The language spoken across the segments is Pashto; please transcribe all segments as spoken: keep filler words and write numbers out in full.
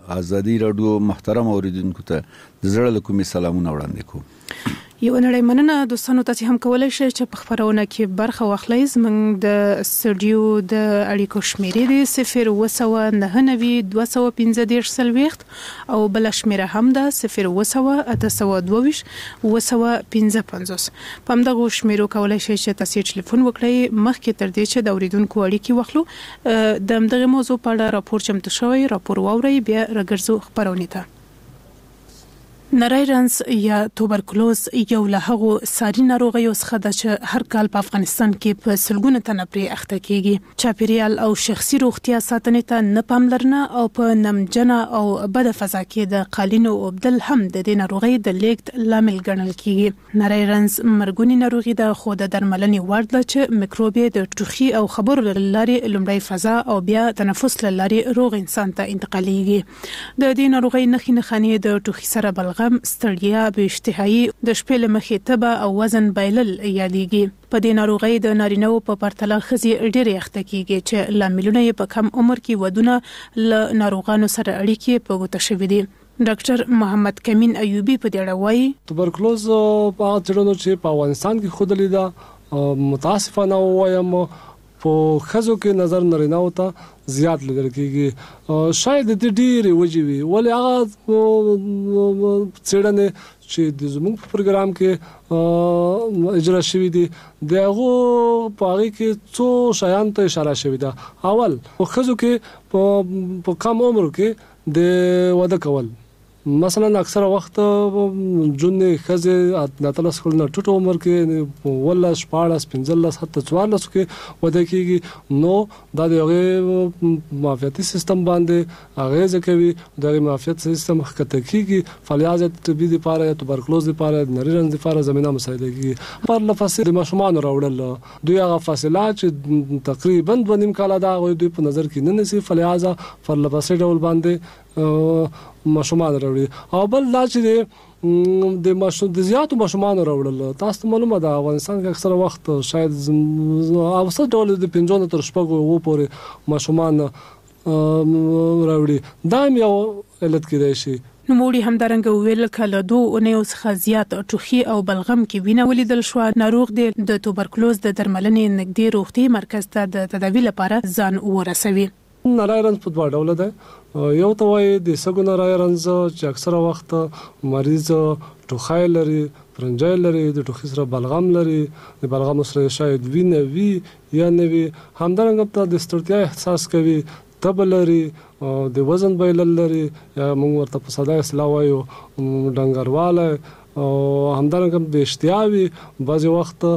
آزادي رادیو محترم اوریدونکو ته د زړه له کومې سلامونه وړاندې کوم. یو نړۍ مننه دوستانو، تاسو هم کولای شئ چې په خبرونه کې برخه واخلئ. زموږ د استودیو د اړیکو شمیرې دی صفر وسوه نه نوي دوه سوه پنځه دېرش څلوېښت او بل شمیره هم ده صفر وسوه اته سوه دوه ویشت اوه سوه پنځه پنځوس. په همدغو شمیرو کولای شئ چې تاسو ټلیفون وکړئ مخکې تر دې چې د اوریدونکو اړیکې واخلو. د همدغه موضوع په اړه راپور چمتو شوی، راپور واورئ بیا راګرځو خبرونه ته. نری رنځ یا توبرکلوز یو له هغو ساري ناروغیو څخه ده چې هر کال په افغانستان کې په سلګونه تنه پرې اخته کیږي. چاپیریال او شخصي روغتیا ساتنې ته نه پاملرنه او په نمجنه او بده فضا کې د قالینو اوبدل هم د دې ناروغۍ د لیږد لامل ګڼل کیږي. نری رنځ مرګونی ناروغي ده، خو د درملنې وړ ده چې میکروب د ټوخي او خبرو له لارې لومړی فضا او بیا تنفس له لارې روغ انسان ته انتقالېږي. د دې ناروغۍ نښې نښانې د ټوخي سره بلغم، ستړیا، بې اشتهایي، د شپې له مخې تبه او وزن بایلل یادېږي. په دې ناروغۍ د نارینه‌وو په پرتله ښځې ډېرې اخته کیږي چې لاملونه یې په کم عمر کې ودونه له ناروغانو سره اړیکې په ګوته شوي دي. ډاکټر محمد کمین ایوبی په دې اړه وایي توبرکلوز په څېړنو چې په افغانستان کې ښودلې ده، متاسفانه وایم په خزو کې نظر نارینه‌وو ته زیات لیدل کېږي. شاید د ډېرې وجې وي، ولې هغه څېړنې چې د زموږ په پروګرام کې اجرا شوي دي د هغو په هغې کې څو شیانو ته اشاره شوې ده. اول په ښځو کې په کم عمر کې د واده کول، مثلا اکثره وخت جونې ښځې د اتلس کلونو ټیټ عمر کې ولس شپاړس پنځلس حتی څوارلس کې واده کېږي، نو دا د هغې معافیتي سیستم باندې اغېزه کوي، د هغې معافیت سیستم ښکته کېږي، فلجات طبي دپاره یا توبرکلوز دپاره د نري رنځ دپاره زمینه مساعده کېږي. پرله پسې د ماشومانو راوړل، دوی هغه فاصله چې تقریبا دوه نیم کاله ده هغوی دوی په نظر کې نه نیسي، فلجا پرله پسې ډول باندې ماشومان راوړي. او بل دا چې د ماشوم د زیاتو ماشومان راوړل، تاسو ته معلومه ده افغانستان کې اکثره وخت شاید اوسط ډول د پنځه تر شپږو اوو پورې ماشومان راوړي. دا یو علت کېدای شي. نوموړي همدارنګه وویل کله دوه اونیو څخه زیات ټوخي او بلغم کې وینه ولیدل شوه، ناروغ دی د توبرکلوز د درملنې نږدې روغتي مرکز ته د تداوي لپاره ځان ورسوي. نری رنځ په دوه ډوله ده. یو ته وایي د سږو نری رنځ چې اکثره وخت مریض ټوخی لري، پرنجی لري، د ټوخي سره بلغم لري، د بلغم سره شاید وینه وي یا نه وي، همدارنګه ته د ستړیا احساس کوي، تبه لري، د وزن بایلل لري، یا موږ ورته په ساده اصطلاح وایو ډنګروالی، او همدارنګه د اشتها وي، بعضې وخت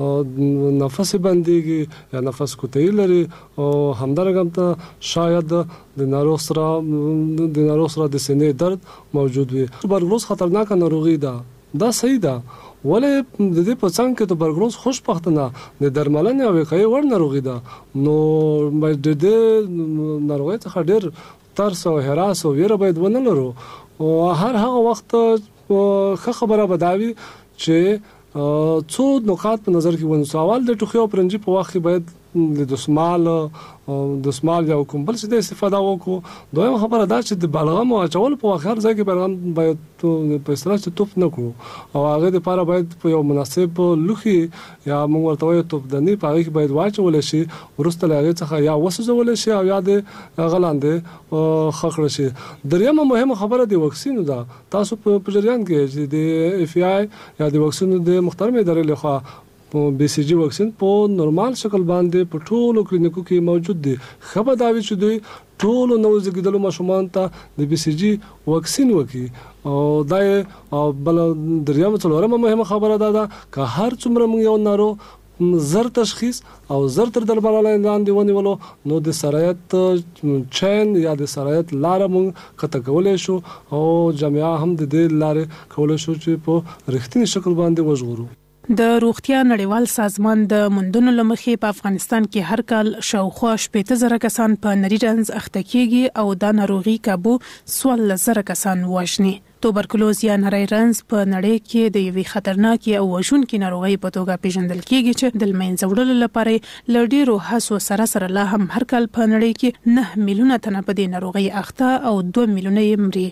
نفس بندېږي یا نفس کوتهي لري، او همدارنګه ته شاید د ناروغ سره د ناروغ سره د سینې درد موجود وي. توبرکلوز خطرناکه ناروغي ده، دا صحیح ده، ولې د دې په څنګ کې توبرکلوز خوشبختانه د درملنې او وقایې وړ ناروغي ده، نو د دې ناروغۍ څخه ډېر ترس او هراس او ویره باید ونه لرو. او هر هغه وخت ښه خبره به دا وي چې څو نکات په نظر کې ونیسو. اول د ټوخي او پرنجي په وخت کې باید د دسمال دسمال یا کوم بل څه د استفاده وکړو. دویمه خبره دا چې د بلغم اچول په وخت هر ځای کې بلغم باید په اصطلاح چې توپ نه کړو، او هغه لپاره باید په یو مناسب لوښي یا موږ ورته وایو توپداني په هغې کې باید واچول شي، وروسته له هغې څخه یا وسوځول شي او یا د هغه لاندې ښه کړل شي. دریمه مهمه خبره د واکسینو ده. تاسو په جریان کې چې د اف ای آی یا د واکسینو د محترمې ادارې لخوا بی سی جی واکسین په نورمال شکل باندې په ټولو کلینیکو کې موجود دي. ښه به دا وي چې دوی ټولو نوو زیږیدلو ماشومانو ته د بی سی جي واکسین وکړي. او دا بل دریمه څلورمه مهمه خبره ده که هر څومره موږ یو ناروغ زر تشخیص او زر تر درملنې لاندې ونیولو، نو د سرایت چین یا د سرایت لاره موږ قطع کولی شو، او جامعه هم د دې لارې کولی شو چې په رښتیني شکل باندې وژغورو. د روغتیا نړیوال سازمان د موندنو له مخې په افغانستان کې هر کال شاوخوا شپېته زره کسان په نري رنځ اخته کېږي او دا ناروغي کابو څوارلس زره کسان وژني. توبرکلوز یا نری رنځ په نړۍ کې د یوې خطرناکې او وژونکې ناروغۍ په توګه پیژندل کیږي چې د منځه وړلو لپاره له ډېرو هڅو سره سره لا هم هر کال په نړۍ کې نه میلیونه تنه په دې ناروغۍ اخته او دوه میلیونه یې مري.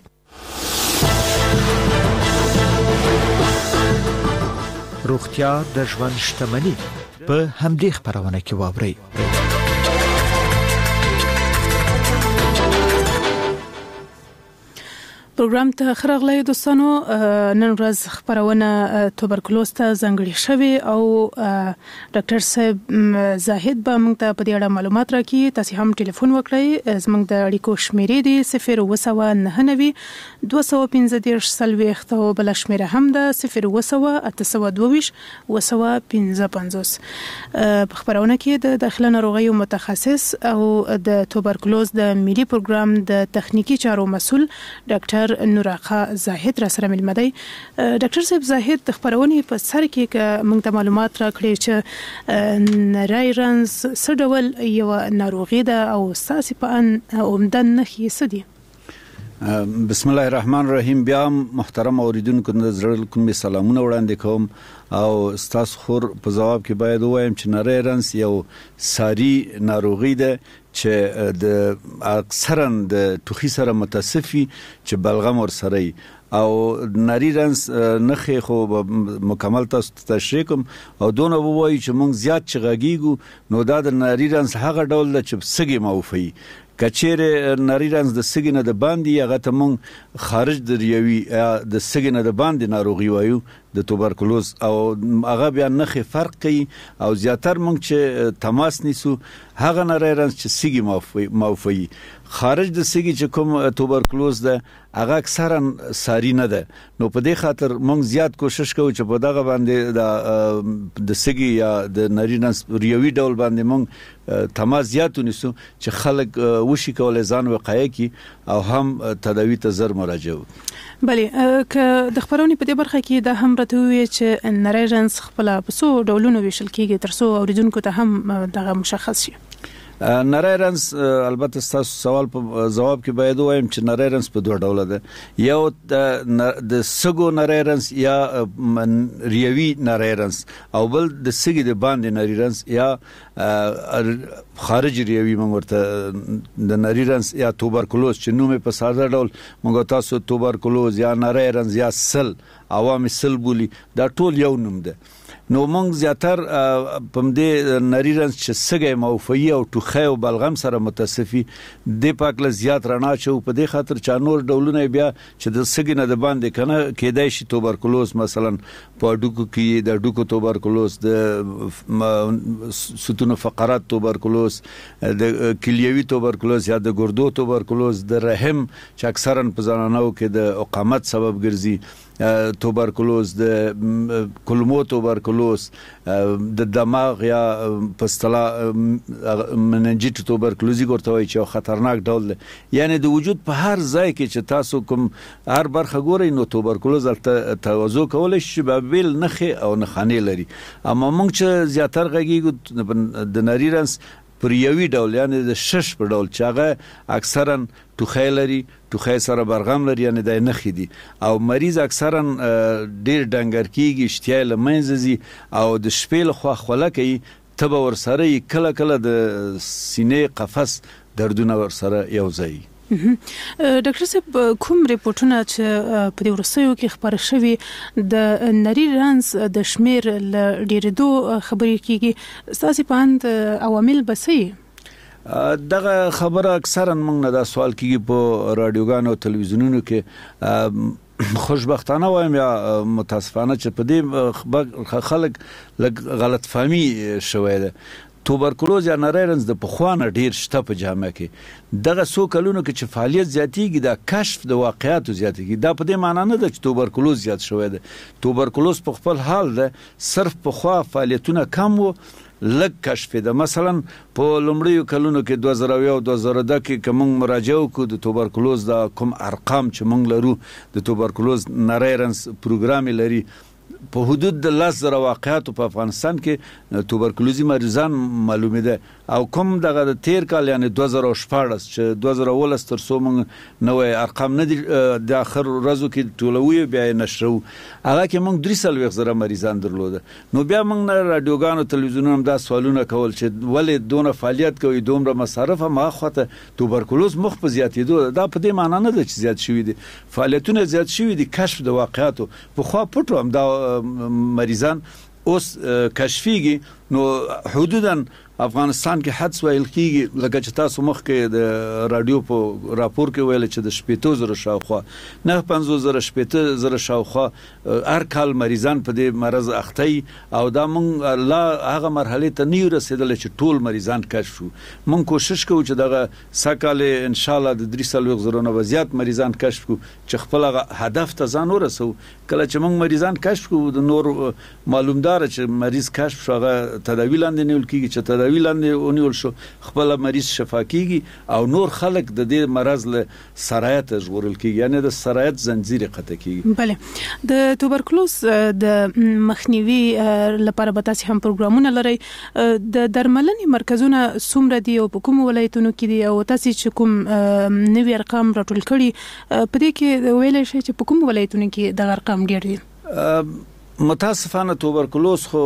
روغتیا د ژوند شتمني په همدې خبرونه کې واوري. پروګرام ته خرغلای دوستانو، نن ورځ خبرونه توبرکلوز ته ځانګړې شوې او ډاکټر صاحب زاهد به موږ ته په دې اړه معلومات راکړي. تاسو هم ټلیفون وکړئ، زموږ د اړیکو شمیرې دي صفر اووه سوه نهه نوي دوه سوه پنځه دېرش څلوېښت او بله شمیره هم ده صفر اووه سوه اته سوه دوه ویشت اووه سوه پنځه پنځوس. په خبرونه کې د داخله ناروغیو متخصص او د توبرکلوز د ملي پروګرام د تخنیکی چارو مسؤل ډاکټر نوراخا زاهد را سره ملمدي. ډاکټر صاحب زاهد د خبرونې په سر کې موږ ته معلومات راکړي چې نری رنځ څه ډول یو ناروغي ده او ستاسو په ان عمده نښې څه دي؟ بسم الله الرحمن الرحیم. بیا محترم اوریدونکو د زړه کوم سلامونه وړاندې کوم او ستاسو خور په جواب کې باید وایم چې نری رنځ یو ساری ناروغي ده چې د اکثرا د ټوخي سره متصفي چې بلغم ور سره او نری رنځ نخې خو مکمل تاسو تشریح کوم او دونه وایي چې موږ زیات چغاګیږو نو دا د نری رنځ هغه ډول د چې سګي موفي کچېره نری رنځ د سګي نه د باندې هغه ته موږ خارج د ریوي د سګي نه د باندې ناروغي وایو د توبرکلوز او هغه بیا نخې فرق کوي او زیاتر موږ چې تماس نیسو هغه نری رنځ چې سګي موفي موفي خارج د سګي چې کوم توبرکلوز ده هغه اکثرا ساری نه ده. نو په دې خاطر موږ زیات کوشش کوو چې په دغه باندې د د سګي یا د نری رنځ ریوي ډول باندې موږ تماس زیات ونیسو چې خلک وشي کولای ځان وقایه کی او هم تداوی ته زر مراجعه وکړي. بله، که د خبرونې په دې برخه کې دا هم راته ووایي چې نری رنځ خپل په څو ډولونو ویشل کیږي تر څو اوریدونکو ته هم دغه مشخص شي. نری رنځ البته تاسو سوال په جواب کې باید وایم چې نری رنځ په دوه ډوله ده. یو د سګو نری رنځ یا ریوي نری رنځ او بل د سګي د باندې نری رنځ یا خارج ریوي موږ ورته د نری رنځ یا توبرکلوز چې نوم په ساده ډول موږ تاسو توبرکلوز یا نری رنځ یا سل عوامي سل بولی دا ټول یو نوم ده. نو موږ زیاتر په دې نری رنځ چې سګي موفي او ټوخي او بلغم سره متصفي د پاکله زیات رڼا چو په دې خاطر چې نور ډولونه بیا چې د سګي نه د باندې کنه کېدای شي توبرکلوز مثلا په ډوکو کې د ډوکو توبرکلوز د ستون فقرات توبرکلوز د کلیوي توبرکلوز یا د ګردو توبرکلوز د رحم چې اکثرا په زنانو کې د عقامت سبب ګرځي توبرکلوز د کلمو توبرکلوز د دماغ یا پستلا مننجیت توبرکلوزي ورته وایي چې خطرناک ډول دی. یعنی د وجود په هر ځای کې چې تاسو کوم هر برخه ګورئ نو توبرکلوز ته توازو کولای شي به بیل نخې او نخانې لري. اما موږ چې زیاتر غږیږو د نری رنځ پر یوی ډول یعنی د شش په ډول چې هغه اکثرا ټوخی لري، ټوخی سره برغم لري یعنی د نخې دي او مریض اکثرا ډیر ډنګر کیږي، اشتیا له منځه ځي او د شپې له خوا خوله کوي، تبه ورسره کله کله د سینې قفس دردونه ورسره یو ځای. ډاکټر صاحب کوم ریپورتونه چې په دې ورسېو کې خبر شوي د نری رنځ د شمیر ل ډیرېدو خبرې کیږي، ستاسو په اند عوامل بسې دغه خبره اکثرا موږ نه دا سوال کیږي په رادیوګانو او تلویزیونونو کې. خوشبختانه وایم یا متاسفانه چې په دې خلک غلط فهمي شوی ده. توبرکلوز یا نری رنځ د پخوانه ډیر شته په جامعه کې. دغه څو کلونو کې چې فعالیت زیاتیږي دا کشف د واقعیاتو زیاتیږي. دا په دې معنی نه ده چې توبرکلوز زیات شوی ده. توبرکلوز په خپل حال ده، صرف په خوا فعالیتونه کم وو، لږ کشف ده. مثلا په لومړیو کلونو کې دوه زره یو دوه زره دوه کې کوم مراجعه وکړو د توبرکلوز د کوم ارقام چې موږ لرو د توبرکلوز نری رنځ پروګرام لري په حدود د لس زره واقعاتو په افغانستان کې توبرکلوزي مریضان معلومه ده او کوم دغه د تیر کال یعنی دوه زره شپاړس چې دوه زره ولس تر څو موږ نوې ارقام نه دي د اخر ورځو کې ټولوي بیا نشرو هغه کې موږ درې سلويخ زره مریضان درلوده نو بیا موږ نه رادیوګانو تلویزیونونو هم دا سوالونه کول چې ولې دونه فعالیت کوي دومره مصارف ما خواته توبرکلوز مخ په زیاتېدو دا په دې معنی نه ده چې زیات شوی دي فعالیتونه زیات شوی دي کشف د واقعاتو په خوا پټو هم دا مریضان اوس کشفيږي نو حدودا افغانستان کې حدس ویل کیږي لکه چې تاسو مخ کې د رادیو په راپور کې ویل چې د شپېته زره شاوخوا نه پنځوس زره شپېته زره شاوخوا هر کال مریضان په دې مرض اخته او دا مونږ لا هغه مرحله ته نه رسیدل چې ټول مریضان کشف شو مونږ کوشش کوو چې دغه سکهاله ان شاء الله د درې سلويخ زره نه زیات مریضان کشف کو چې خپل هدف ته ځان ورسو کله چې مونږ مریضان کشف کو د نور معلومدار چې مریض کشف شوغه تداوی لاندې نیول کیږي چې تداوی لاندې اونیول شو خپل مریض شفا کیږي او نور خلک د دې مرض له سرایت ژغورل کیږي یعنی د سرایت زنجیر قطع کیږي بله د توبرکلوز د مخنیوي لپاره به تاسو هم پروګرامونه لري د درملنې مرکزونه څومره دي او په کوم ولایتونو کې دي او تاسو چې کوم نوی ارقام راټول کړي په دې کې ویل شي چې په کوم ولایتونو کې د ارقام ډیر دي متاسفانه توبرکلوز خو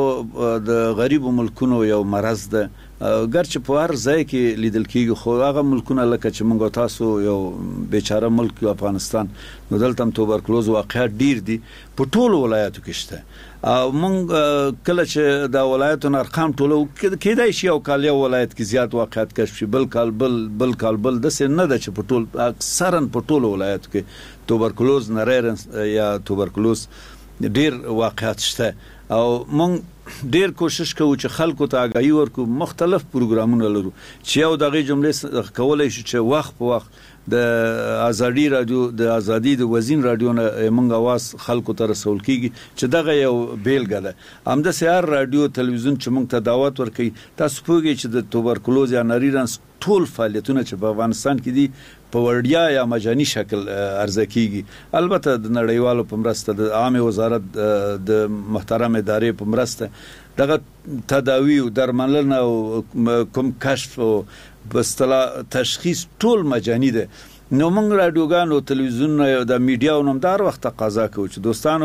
د غریبو ملکونو یو مرض ده ګرچې په هر ځای کې لیدل کیږي خو هغه ملکونه لکه چې موږ تاسو یو بیچاره ملک افغانستان نو دلته توبرکلوز واقعات ډیر دي په ټولو ولایتو کې شته او موږ کله چې د ولایتونو ارقام ټولو کېدای شي او کال یو ولایت کې زیات واقعات کشف شي بل کال بل بل کال بل د څه نه ده چې په ټول اکثرا په ټولو ولایتو کې توبرکلوز نریرنس یا توبرکلوز ډیر واقعات شته او مونږ ډیر کوشش کوو چې خلکو ته آگاهی ورکو مختلف پروګرامونه لرو چې یو دغه جملې کولای شي چې وخت په وخت د ازادي رادیو د ازادي د وزین رادیو نه مونږ आवाज خلکو ته رسول کیږي چې دغه یو بیلګه ده هم د سیار رادیو تلویزیون چې مونږ ته دعوت ورکړي تاسو پوهیږئ چې د توبرکلوز یا نریرنس ټول فعالیتونه چې په افغانستان کې دي په وړیا یا مجاني شکل عرضه کیږي البته د نړیوالو په مرسته د عامه وزارت د محترم ادارې په مرسته دغه تداوی او درملنه او کوم کشف او بستلا تشخیص ټول مجاني ده نو موږ رادیوګانو تلویزیون د میډیاو نوم دار وخت تقاضا کوو چې دوستانو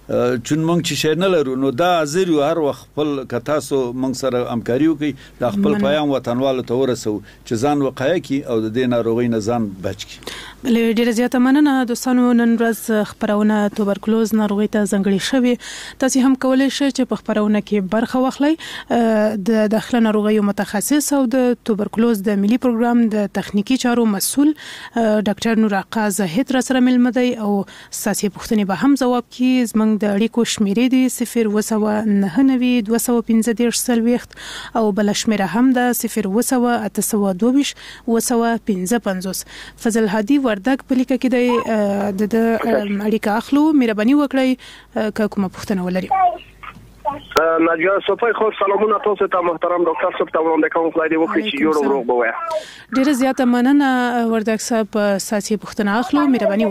چون موږ چې شي نه لرو نو دا حاضر یو هر وخت خپل کتاسو موږ سره همکاري وکړي د خپل پیغام وطنوالو ته ورسو چې ځان وقایه کی او د دې ناروغي نه ځان بچ کی بلې ډیره زیاته مننه دوستانو نن ورځ خبرونه توبرکلوز ناروغي ته ځنګړي شوی تاسو هم کولای شئ چې په خبرونه کې برخه واخلئ د داخله ناروغیو متخصص او د توبرکلوز د ملي پروګرام د تخنیکی چارو مسؤل ډاکټر نور آقا زاهد را سره ملمدي او ساسي پوښتنې به هم جواب کی زمنګ د اړیکو شمیرې دي صفر وسوه نه نوي دوه سوه پنځه دېرش څلوېښت او بل شمیره هم ده صفر وسوه اته سوه دوه ویشت وسوه پنځه پنځوس فضل هادي وردګ په لیکه کې د د اړیکه اخلو مهرباني وکړئ که کومه پوښتنه ولري ناجیه صفای خو سلامونه تاسو ته محترم ډاکټر صاحب ته وړاندې کوم خدای دې وکړي چې جوړ وروغ بوي ډیره زیاته مننه وردګ صاحب ساسي پوښتنه اخلو مهرباني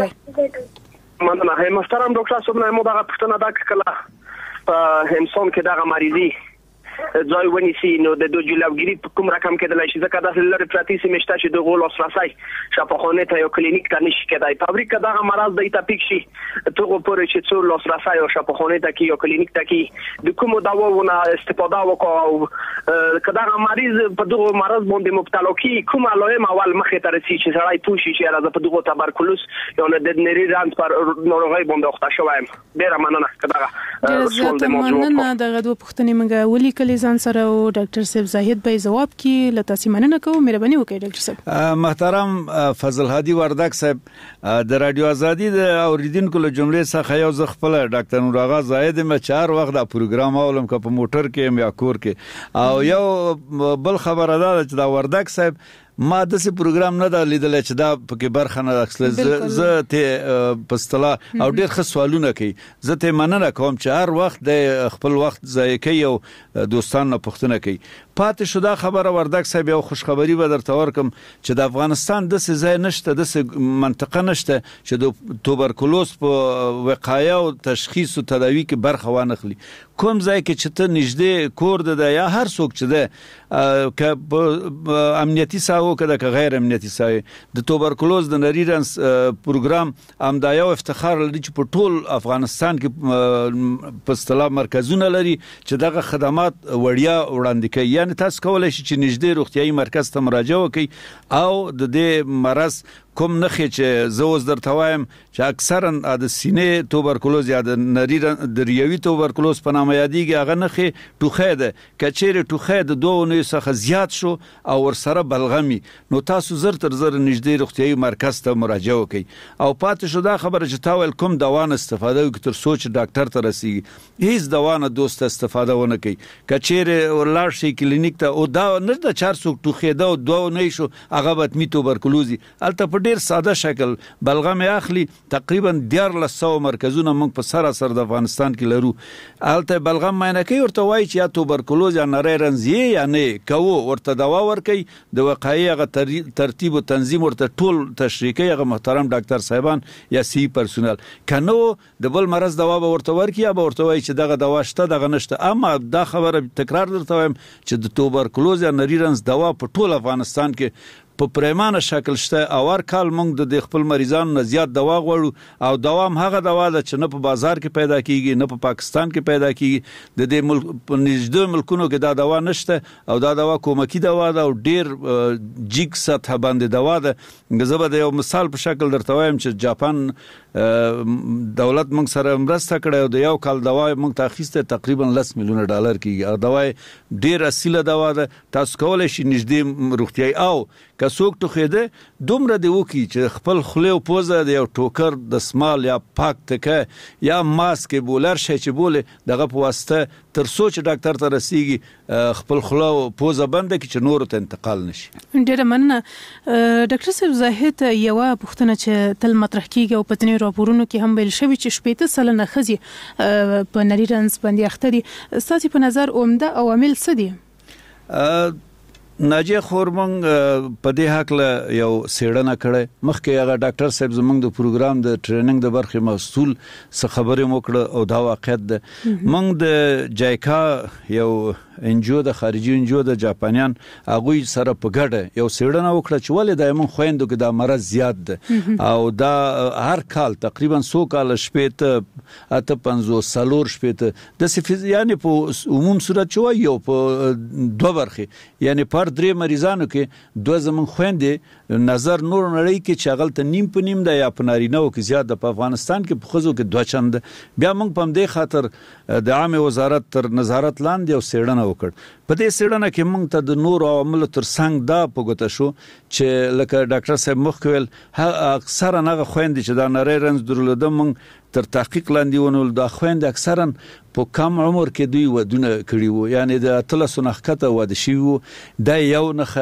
وکړئ مننه هي محترم ډاکټر صاحب نه مو دا پوښتنه دا کړه په همسون کې دا مریضي ځای ونیسي نو د دوه جلوګری په کوم رقم کې د لای شي ځکه د لری پراتی سیمشته چې د غول اسراسای شفاخانه ته یو کلینیک ته نشي کېدای فابریک دغه مرض د ایتاپیک شي ته پورې چې څو اسراسای او شفاخانه ته کې یو کلینیک ته کې د کوم دواونه استفاده وکاو کداغه مریض په دغه مرض باندې مبتلا کی کوم علائم اول مخه ته رسي چې سړی پوښي چې راځي په دغه تبرکلوز یا د نری رانت پر ناروغي باندې وخت شوایم ډیر مننه کداغه رسول د موضوع دغه دوه پوښتنې موږ ولیکل ځان سره او ډاکټر صاحب زاهد به جواب کی لته سیمنه کوم مهرباني وکړئ ډاکټر صاحب محترم فضل هادي وردګ صاحب د رادیو ازادي د اوریدونکو له جملې څخه یو ځ خپل ډاکټر نور آغا زاهد م چار وخت د پروګرام اولم ک په موټر کې یا کور کې او یو بل خبره ده چې دا وردګ صاحب ما داسې پروګرام نه دا لیدلی چې دا پکې برخه نه اخیستله. زه ته په اصطلاح او ډېر ښه سوالونه کوي. زه ته مننه کوم چې هر وخت د خپل وخت ضایع کوي او دوستان نه پوښتنه کوي. پاتې شو دا خبره وردګ صاحب یو خوشخبري به درته ورکم چې د افغانستان داسې ځای نشته، داسې منطقه نشته چې د توبرکلوز په وقایه او تشخیص او تداوي کې برخه وانخلي. کوم ځای کې چې ته نږدې کور ده یا هر څوک چې ده که په امنیتي ساحو کې ده که غیر امنیتي ساحه د توبرکلوز د نری رنس پروګرام همدا یو افتخار لري چې په ټول افغانستان کې په اصطلاح مرکزونه لري چې دغه خدمات وړیا وړاندې کوي. یعنی تاسو کولای شئ چې نږدې روغتیايي مرکز ته مراجعه وکړئ او د دې مرض کوم نخې چې زه اوس درته وایم چې اکثرا د سینې توبرکلوز یا د نری د ریوي توبرکلوز په نامه یادېږي، هغه نخې ټوخی ده. که چیرې ټوخی د دوه اونیو څخه زیات شو او ورسره بلغمي نو تاسو زر تر زر نږدې روغتیايي مرکز ته مراجعه وکړئ. او پاتې شو دا خبره چې تا ویل کوم دوا نه استفاده وکړي تر څو چې ډاکټر ته رسېږي. هیڅ دوا نه دوسته استفاده ونه کوي. که چیرې ورلاړ شئ کلینیک ته او دا نه ده چې هر څوک ټوخېده او دوه اونۍ شو هغه بطني توبرکلوز وي، هلته په ډېر ساده شکل بلغم اخلي. تقریبا دیارلس سوه مرکزونه موږ په سراسر د افغانستان کې لرو. هلته بلغم معاینه کوي، ورته وایي چې یا توبرکلوز یا نری رنز یې یا نه کوو، ورته دوا ورکوي. د وقایې هغه ترتیب او تنظیم ورته ټول تشریح کوي هغه محترم ډاکټر صاحبان یا سی پرسونل. که نو د بل مرض دوا به ورته ورکړي یا به ورته وایي چې دغه دوا شته دغه نشته. اما دا خبره تکرار درته وایم چې د توبرکلوز یا نری رنز دوا په ټول افغانستان کې په پریمانه شکل شته او هر کال موږ د خپل مریضانو نه زیات دوا غواړو او دوا هم هغه دوا ده چې نه په بازار کې پیدا کیږي نه په پاکستان کې پیدا کیږي. د دې ملک په نږدې ملکونو کې دا دوا نشته او دا دوا کومکی دوا ده او ډیر جیګ سطح باندې دوا ده. زه به د یو مثال په شکل درته وایم چې جاپان دولت موږ سره مرسته کړې او د یو کال دوا موږ ته اخیسته تقریبا لس میلیونه ډالر کیږي. او دوا ډیر اصیله دوا ده، تاسو کولای شئ نږدې روغتیايي او که څوک ټوخېده دومره دې وکړي چې خپل خولې او پوزه د یو ټوکر دسمال یا پاک تکه یا ماسک بولر شي چې بولې دغه په واسطه تر څو چې ډاکټر ته رسیږي خپل خوله او پوزه بنده کړي چې نورو ته انتقال نشي. ډېره مننه ډاکټر صاحب. زاهد یوه پوښتنه چې تل مطرح کیږي او په ځینې راپورونو کې هم ویل شوي چې شپېته سلنه ښځې په نری رنځ باندې اخته دي. ستاسې په نظر عمده عوامل څه دي؟ ناجیه خورمنګ په دې حق له یو سیړنه کړه. مخکې هغه ډاکټر صاحب زمونږ د پروګرام د ټریننګ د برخې مسؤل څه خبرې وکړه او دا واقعیت ده. موږ د جایکا یو انجو د خارجي انجو د جاپانیان هغوی سره په ګډه یو سیړنه وکړه چې ولې د موږ خويندو کې دا مرض زیات ده او دا هر کال تقریبا څو کال شپېته اته پنځوس څلور شپېته د سفیز یعنی په عموم صورت چې یو په دوه برخې یعنی پر درې مریضانو کې دوه زمون خويندې نظر نور نړۍ کې چې هغه نیم په نیم ده یا په نارینه‌و کې زیات ده. په افغانستان کې په ښځو کې دوه چنده. بیا موږ په همدې خاطر د عامه وزارت تر نظارت لاندې یو سیړنه وکړ. په دې سیړنه کې موږ ته د نور عواملو تر څنګ دا په ګوته شو چې لکه ډاکټر صاحب مخکې ویل اکثرا هغه خويندې چې دا نری رنځ درلوده موږ تر تحقیق لاندې ونول. دا خويندې اکثرا په کم عمر کې دوی ودونه کړي وو، یعنی د اتلسو نه ښکته واده شوي وو. دا یو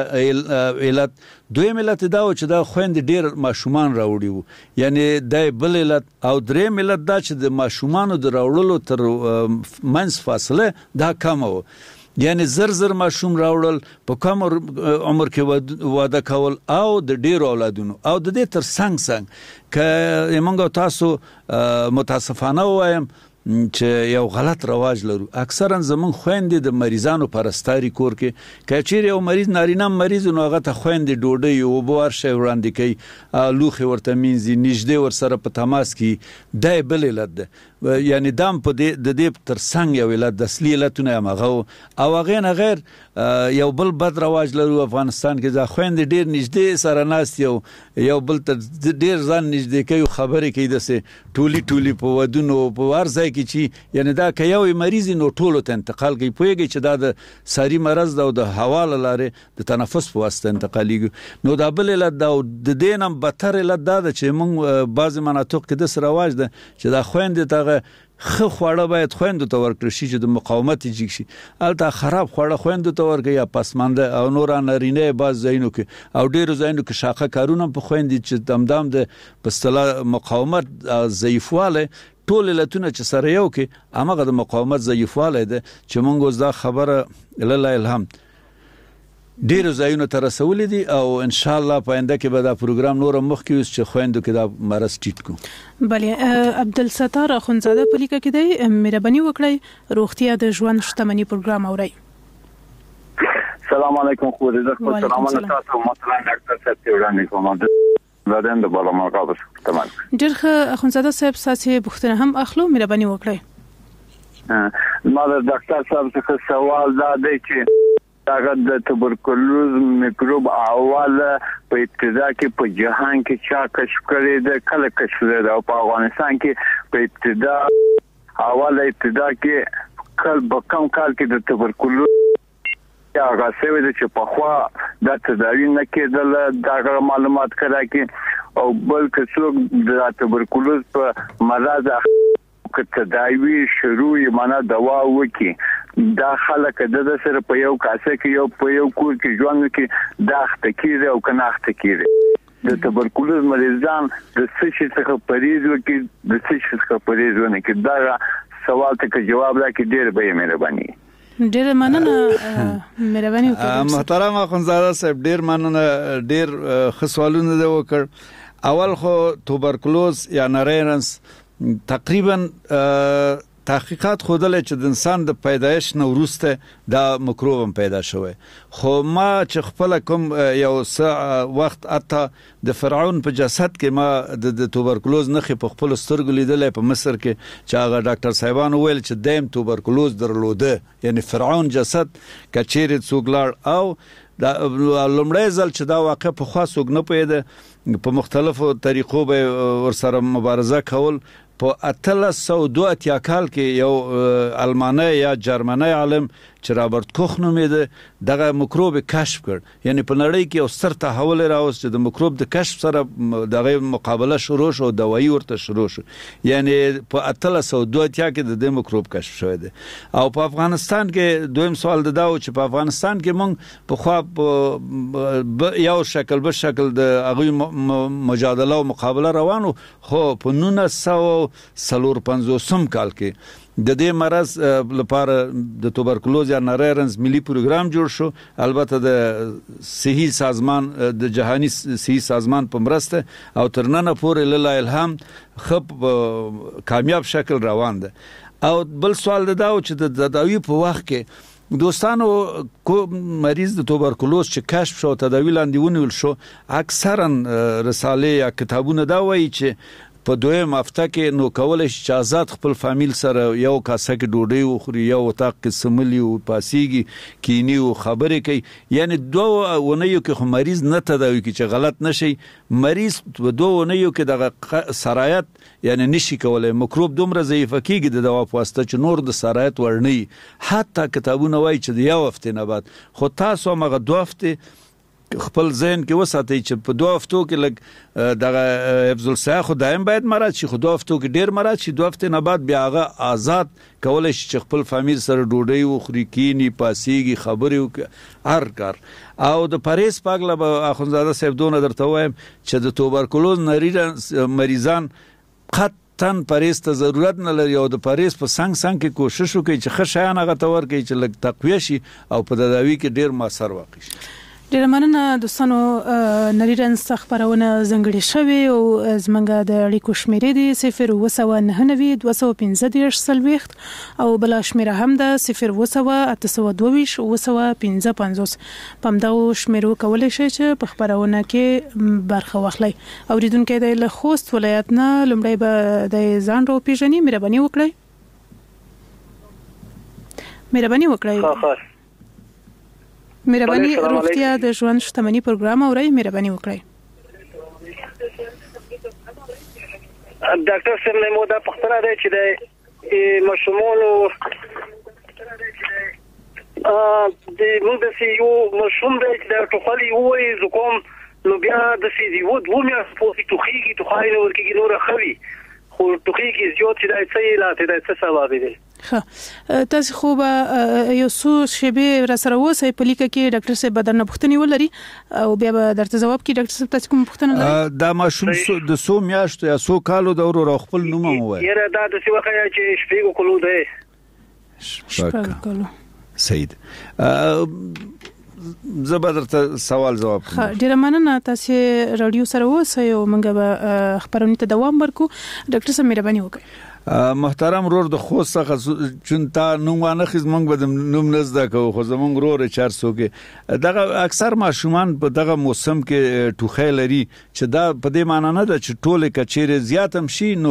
نه علت. دویم علت دا و چې دا خويندې ډېر ماشومان راوړي وو، یعنی دا بل علت. او دریم علت دا چې د ماشومانو د راوړلو تر منځ فاصله دا کمه وه، یعنی زر زر ماشوم راوړل په کم عمر کې واده کول او د ډیرو اولادونو. او د دې تر څنګ څنګ که موږ تاسو متاسفانه وایم چې یو غلط رواج لرو. اکثرا زمون خويندې د مریضانو پرستاري کور کې که چیرې یو مریض نارینه مریض نو هغه ته خويندې ډوډۍ او بوار شي وړاندې کوي، لوخي ورته مینځي، نږدې ور سره په تماس کې. دا بل علت ده، یعنی دام په دې د دې تر څنګ یو علت د اصلي علتونه هغه او هغه نه غیر یو بل بد رواج لرو افغانستان کې. ځکه خويندې ډېر نږدې سره ناست یو یو بل ته ډېر ځان نږدې کوي، خبرې کوي دسه ټولي ټولي په ودونو په ورځي کې چې یعنی دا که یو مریض نو ټولو ته انتقال کوي. پوهیږي چې دا د ساري مرض ده او د هوا له لارې د تنفس په واسطه انتقالېږي. نو دا بل علت ده او د دې نه بدتر علت دا ده چې موږ بعضې مناطق کې داسې رواج ده چې دا خویندې ته خو خواړه باید خويندو ته ورکړي شي چې د مقاومت جګ شي البته خراب خواړه خويندو ته ورکړي یا پسمانده او نور نارینه باز زینو کې او ډیرو زینو کې شاخه کارونه په خويندې چې دمدم د پستله مقاومت ضعیفواله ټول علتونه چې سره یو کې امغه د مقاومت ضعیفواله ده چې مونږ اوس دا خبره لله الحمد ډیرو ځایونو ته رسولې دي او ان شاء الله په آینده کې به دا پروګرام نور مخ کې اوس چې خويندو کې دا مرز ټیټ کو بله عبدالستار اخونزاده په لیکه کې دی مهرباني وکړئ روغتیا د ژوند شتمنۍ پروګرام اورئ السلام علیکم خو دې خو سلام علیکم محترم ډاکټر صاحب ته وړاندې کوم زادن د بالا مقابل تمام ډېر اخونزاده صاحب ساسي بوختنه هم اخلو مهرباني وکړئ ما د ډاکټر صاحب څخه سوال دا دی چې هغه د توبرکلوز میکروب اواله په ابتدا کې په جهان کې چا کشف کړی د کله کشف کړی او په افغانستان کې په ابتدا اواله ابتدا کې کل په کم کال کې د توبرکلوز هغه څه چې په خوا د تداوی نه کېدل دا معلومات کړه کې او بل څوک د توبرکلوز په مرض که تداوی شروع یې معنا دوا وکي دا خلک د سره په یو کاسه کې یو په یو کور کې ژوند کې داخته کیږي او کناخته کیږي د توبرکلوز مریضان د څه څخه پریز وکي د څه څخه پریز ونه کې دا سوال ته جواب راکړي ډېر به مهرباني ډېر مننه مهرباني وکړئ محترم اخونزاده صاحب ډېر مننه ډېر ښه سوالونه دی وکړ اول خو توبرکلوز یا نریرنس تقریبا تحقیقات خودل چې د انسان د پیدایش نه وروسته دا مکروب هم پیدا شوی خو ما چې خپل کوم یو څه وخت اته د فرعون په جسد کې ما د توبرکلوز نخې په خپل سترګو لیدلې په مصر کې چې هغه ډاکټر صاحبان ویل چې دیم توبرکلوز درلوده یعنی فرعون جسد کچېره څوګلار او دا لومړی ځل چې دا واقع په خاص وګ نه پیدا په مختلفو طریقو به ورسره مبارزه کول په اتلس سو دوه اتیا کال کې یو المانی یا جرمنی عالم چې رابرت کوخ نومېده دغه مکروب کشف کړ یعنی په نړۍ کې یو ستر تحول راوست چې د مکروب د کشف سره دغه مقابله شروع شو دوايي ورته شروع شو یعنی په اتلس سو دوه اتیا کې د مکروب کشف شوی دی او په افغانستان کې دویم سوال د داو چې په افغانستان کې مونږ په خو یو شکل به شکل د هغه مجادله او مقابله روانو خو په نولس سوه څلور پنځوسم کال کې د دې مرض لپاره د توبرکلوز یا نریرنس ملي پروګرام جوړ شو البته د صحي سازمان د جهاني صحي سازمان په مرسته او تر نن پورې لله الهام خپ کامیاب شکل روان ده او بل سوال دا و چې د تداوی په وخت کې دوستانو کو مریض د توبرکلوز چې کشف شو تداوی لاندې ونیول شو اکثرا رساله یا کتابونه دا وایي چې په دویم هفته کې نو کولای شي چې آزاد خپل فامیل سره یو کاسه کې ډوډۍ وخوري یو وطاق کې سملی او پاسيږي کینی او خبرې کوي یعنی دوه ونیو کې خو مریض نه تداوی کوي چې غلط نشي مریض دوه ونیو کې د سرایت یعنی نشي کولای مکروب دومره ضعیف کیږي د دوا په واسطه چې نور د سرایت ورني حتی کتابونه وایي چې د یو هفته نه بعد خو تاسو مغه دوه هفته خپل ذهن کې وساتئ چې په دوه هفتو کې لګ دغه حفظ الصحه خو دایم باید مراد شي خو دوه هفتو کې ډیر مراد شي دوه هفته نه بعد بیا هغه آزاد کولای شي چې خپل فامیل سره ډوډۍ وخوري کینی پاسيږي خبرې وکړي هر کار او د پاریس پاګله به اخونزاده صاحب دونه درته وایم چې د توبرکلوز نریرنس مریضان قطعاً پاریس ته ضرورت نه لري او د پاریس په څنګ څنګ کې کوشش وکړي چې ښه شیان هغه ته ورکړي چې لږ تقویه شي او په تداوی کې ډیر موثر واقع شي ډېر مننه دوستانو نریرنس خبرونه زنګړې شوې او زمونږ د اړیکو شمیرې دي صفر اووه سوه نهه نوي دوه سوه پنځه دېرش څلوېښت او بله شمیره هم ده صفر اووه سوه اته سوه دوه ویشت اووه سوه پنځه پنځوس په همدغو شمیرو کولی شئ چې په خپرونه کې برخه واخلئ اورېدونکی دی له خوست ولایت نه لومړی به د ځان راوپېژني مهرباني وکړئ مهرباني وکړئ مهرباني روغتیا د ژوند شتمنۍ پروګرام اورئ مهرباني وکړئ ډاکټر صاحب نو دا پختنه ده چې د مشمولو ا د موږ د سیو مشوم د ټوخلي وې زکوم نو بیا د سیدی و دوه مې په توخیږي توخای نو ورکیږي نور خوي خو ټوخي کې زیات چې دا څه علاج دی څه سبب دی ښه تاسو خو به یو څو شیبې را سره اوسئ په لیکه کې ډاکټر صاحب به درنه پوښتنې ولري او بیا به درته ځواب کړي. ډاکټر صاحب تاسو کوم پوښتنه لرئ؟ دا ماشوم د څو میاشتو یا څو کالو د ورو خپل نوم هم ووایي. یاره دا د څه وخت چې شپږ کلو دی. شپږ کلو سید زه به درته سوال جواب کوم. ډیره مننه تاسو رادیو سره اوسئ او موږ به خبرونه ته دوام ورکو. ډاکټر صاحب مهرباني وکړئ. محترم رور د خوست څخه چون تا نوم وانه خز مونږ به نوم نزد کو خو زمونږ رور چار سو کې دغه اکثر ماشومان په دغه موسم کې ټوخی لري چې دا په دې معنی نه ده چې ټول کچېره زیاتم شي نو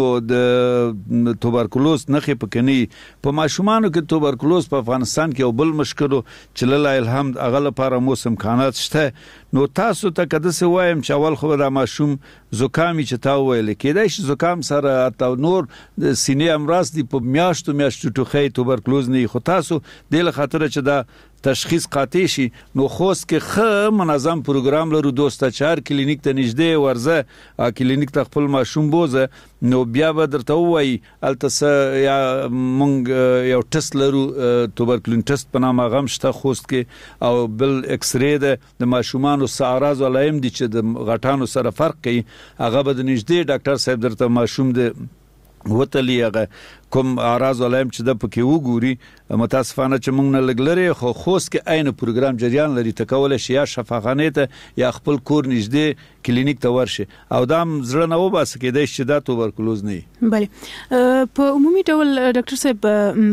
د توبرکلوز نخې پکني په ماشومانو کې توبرکلوز په افغانستان کې او بل مشکلو چې لله الحمد اغه لپاره موسم کانات شته. نو تاسو ته کده څه وایم چې اول خو دا ماشوم زکامي چې تا ویل کېدای شي زکام سره تا نور د سینې امراض دی په میاشتو میاشتو ټوخی توبرکلوز نه خو تاسو د خاطر چې دا تشخیص قاطع شي نو خوست کې خه منظم پروګرام لرو دوستا چار کلینیک ته نږدې ورزه کلینیک ته خپل ماشوم بوزه نو بیا به درته وایي التس یا مونږ یو ټیسټ لرو توبرکلوز ټیسټ په نامه غم شته خوست کې او بل ایکس ری ده د ماشومانو ساراز ولایم دي چې د غټانو سره فرق کوي هغه به د نږدې ډاکټر صاحب درته ماشوم د وتلی هغه کوم اراز ولایم چې د پکې وګوري. متاسفانه چې موږ نه لګلري خو خوست کې عین پروګرام جریان لري تکول شي یا شفاخانه ته یا خپل کور نږدې کلینیک ته ورشي او دا زړه نه وباس کېدای شي دا توبرکلوز نه. بله په عمومي ډول ډاکټر صاحب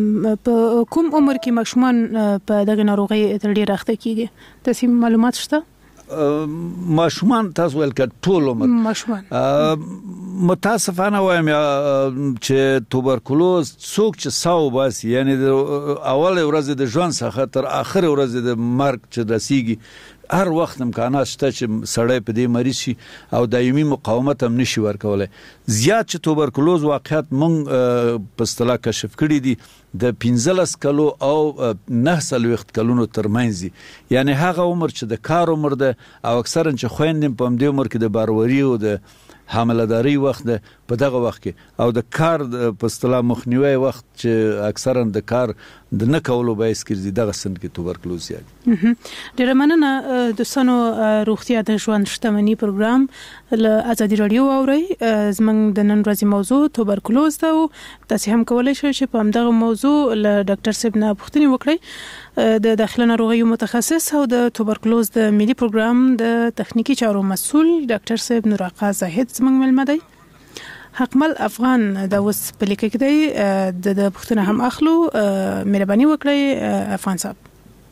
په کوم عمر کې ماشومان په دغه ناروغي تر ډیر وخت کېږي تاسو معلومات شته؟ ماشومان تاسو ول کړه ټول عمر ماشومان متاسفانه وایم چې توبرکلوز څوک چې ساو باسي یعنی د اول ورځ د ژوند څخه تر اخر ورځ د مرګ چې رسیږي هر وخت امکانات شته چې سړی په دې مریض شي او دایمي مقاومت هم نشي ورکولای. زیات چې توبرکلوز واقعیت مونږ په اصطلاح کشف کړی دي د پنځلس کلو او نه سلويخت کلونو ترمنځ یعنی هغه عمر چې د کار عمر ده او اکثرا چې خويندې په دې عمر کې د باروری او د حامله‌داري وخت ده په دغه وخت کې او د کار په اصطلاح مخنیوي وخت چې اکثرا د کار د نه کولو باعث کیږي دغه سن کې توبرکلوز یاد. ډیره مننه د سنو روغتیا د ژوند شتمنۍ پروګرام له ازادي رادیو اوري زمنګ د نن ورځې موضوع توبرکلوز ده او تاسو هم کولای شئ چې په همدغه موضوع له ډاکټر صاحب نه پوښتنه وکړئ. د داخله ناروغیو متخصص او د توبرکلوز د ملي پروګرام د تخنیکی چارو مسؤل ډاکټر صاحب نور آقا زاهد زمنګ ملمه دی. حکمل افغان دا اوس په لیکه کې دی د پښتون هم اخلو مهرباني وکړئ افغان صاحب.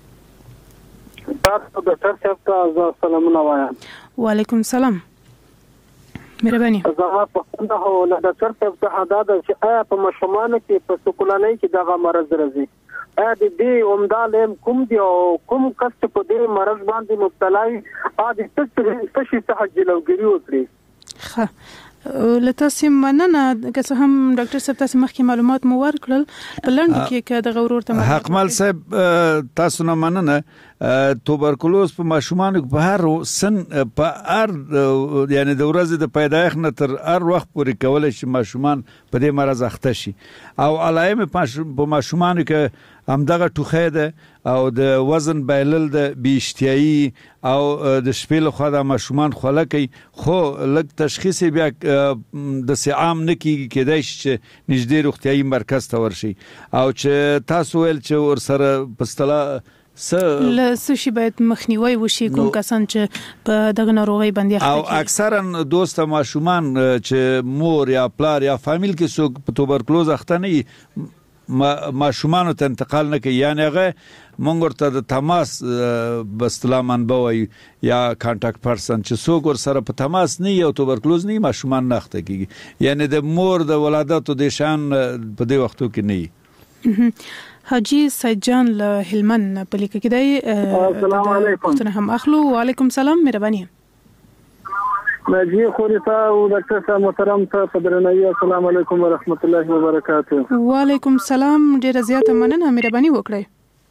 تاسو ډاکټر صاحب ته سلام وایم. وعلیکم السلام مهرباني. زما پښتنه هو له ډاکټر صاحب ته دا چې آیا په مشمانه کې په سکولانه کې دغه مرز راځي ا دې دې اومدالم کوم دی او کوم کس په دې مرز باندې مبتلا وي ا دې څه څه شي ته جلوګری وکړي. ښه لته مننه که څه هم ډاکټر صاحب تاسو مخکې معلومات مو ورکړل په لنډ کې کې د غورور ته حقمل صاحب تاسو نه مننه. توبرکلوز په ماشومانو په هر سن په هر یعنی د ورځې د پیدایښت نه تر هر وخت پورې کولای شي ماشومان په دې مرز اخته شي او علائم په ماشومانو کې همدغه ټوخی ده او د وزن بایلل د بیشتیایی او د شپې له خوا د ماشومان خوله کوي خو لږ تشخیص بیا د سعام نه کیږي کېدای شي چې نږدې روغتیايي مرکز ته ورشي او چې تاسو ویل چې ورسره په اصطلاح له شي باید مخنیوي وشي کوم کسان چې په دغه ناروغي باندې اخته او اکثرا دوست ماشومان چې مور یا پلار یا فامیل کې څوک په توبرکلوز اخته نه ما ماشومان ته انتقال نه کوي یعنی هغه مونږ ورته د تماس بستلا منبع وي یا کانټاکټ پرسن چې څوک ور سره په تماس نه یو توبرکلوز نه ماشومان نه اخته کیږي یعنی د مور د ولادت د شان په دې وختو کې نه. حاجی سید جان له هلمند په لیکه کې دی. السلام علیکم. څنګه هم اخلو. وعلیکم السلام مهرباني. نجی خوريتا او ډاکټر صاحب محترم ته پدرنوي السلام علیکم ورحمت الله وبرکاته. وعلیکم السلام ډیره زیاته مننه مهرباني وکړئ.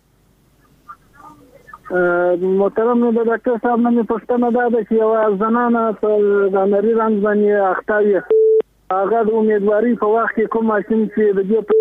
محترم نو ډاکټر صاحب نن پښتنه دا ده چې یو زنانه په نری رنګ باندې اخته وي هغه د امیدواري په وخت کې کوم ماشوم چې د دې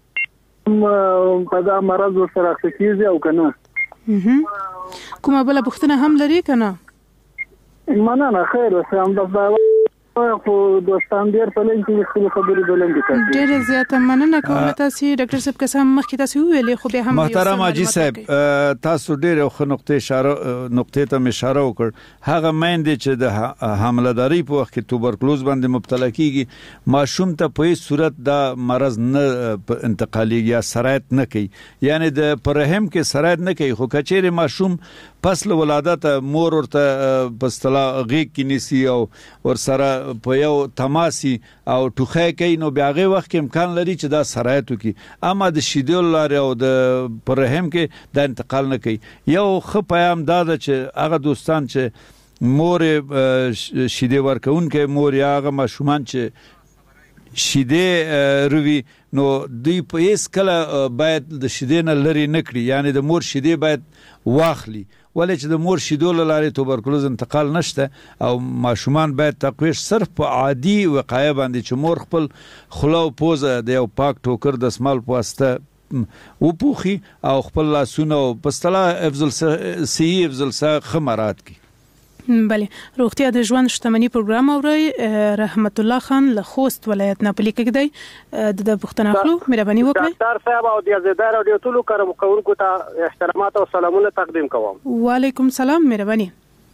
په دا مرض سره اخته او کنه کومه بل پوښتنه هم لري کنه مننه خیر اوسه هم د خو دوستان ډیر په لین کې خپل خبرې بلند کړي ډیر زیاته مننه کوم تاسو ډاکټر صاحب قسم مخکې تاسو ویلې خو به هم محترم حاجی صاحب تاسو ډیر خو نقطې اشاره نقطې ته اشاره وکړ هغه مېندې چې د حامله‌داري په وخت کې توبرکلوز باندې مبتلا کیږي ماشوم ته په هیڅ صورت دا مرض نه انتقالي یا سرایت نه کوي یعنی د پرهم کې سرایت نه کوي خو کچېره ماشوم پس له ولادت مور ورته پستلا غیږ کې نیسی او ور سره په یو تماسي او ټوخه کوي نو بیا هغه وخت کې امکان لري چې دا سرایت وکي اما د شیدو لاره او د پرهم کې د انتقال نه کوي یو خو پیغام دا ده چې هغه دوستان چې مور شیدې ورکون کې مور یا هغه ماشومان چې شیدې روي نو دوی په هیڅ کله باید د شیدې نه لري نه کړي یعنی د مور شیدې باید واخلي ولې چې د مور شیدو لاره توبرکلوز انتقال نشته او ماشومان باید تقویش صرف په عادي وقایه باندې چې مور خپل خلا او پوزه د یو پاک ټوکر د سمال په واسطه وپوخي او خپل لاسونه او په اصطلاح افضل سی افضل سا خمرات کی بله روغتیا د ژوند شتمنۍ پروګرام اوري رحمت الله خان له خوست ولایت نه پلی کېږي د پښتنه خلو مهرباني وکړئ ډاکټر صاحب او د زیدار او د ټولو کارم کوونکو ته احترامات او سلامونه تقدیم کوم وعلیکم سلام مهرباني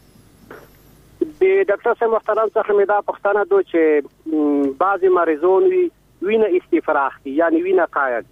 د ډاکټر صاحب محترم څخه مې دا پښتنه دو چې بعضی مریضون وی وینه استفراغ یعنی وینه قاید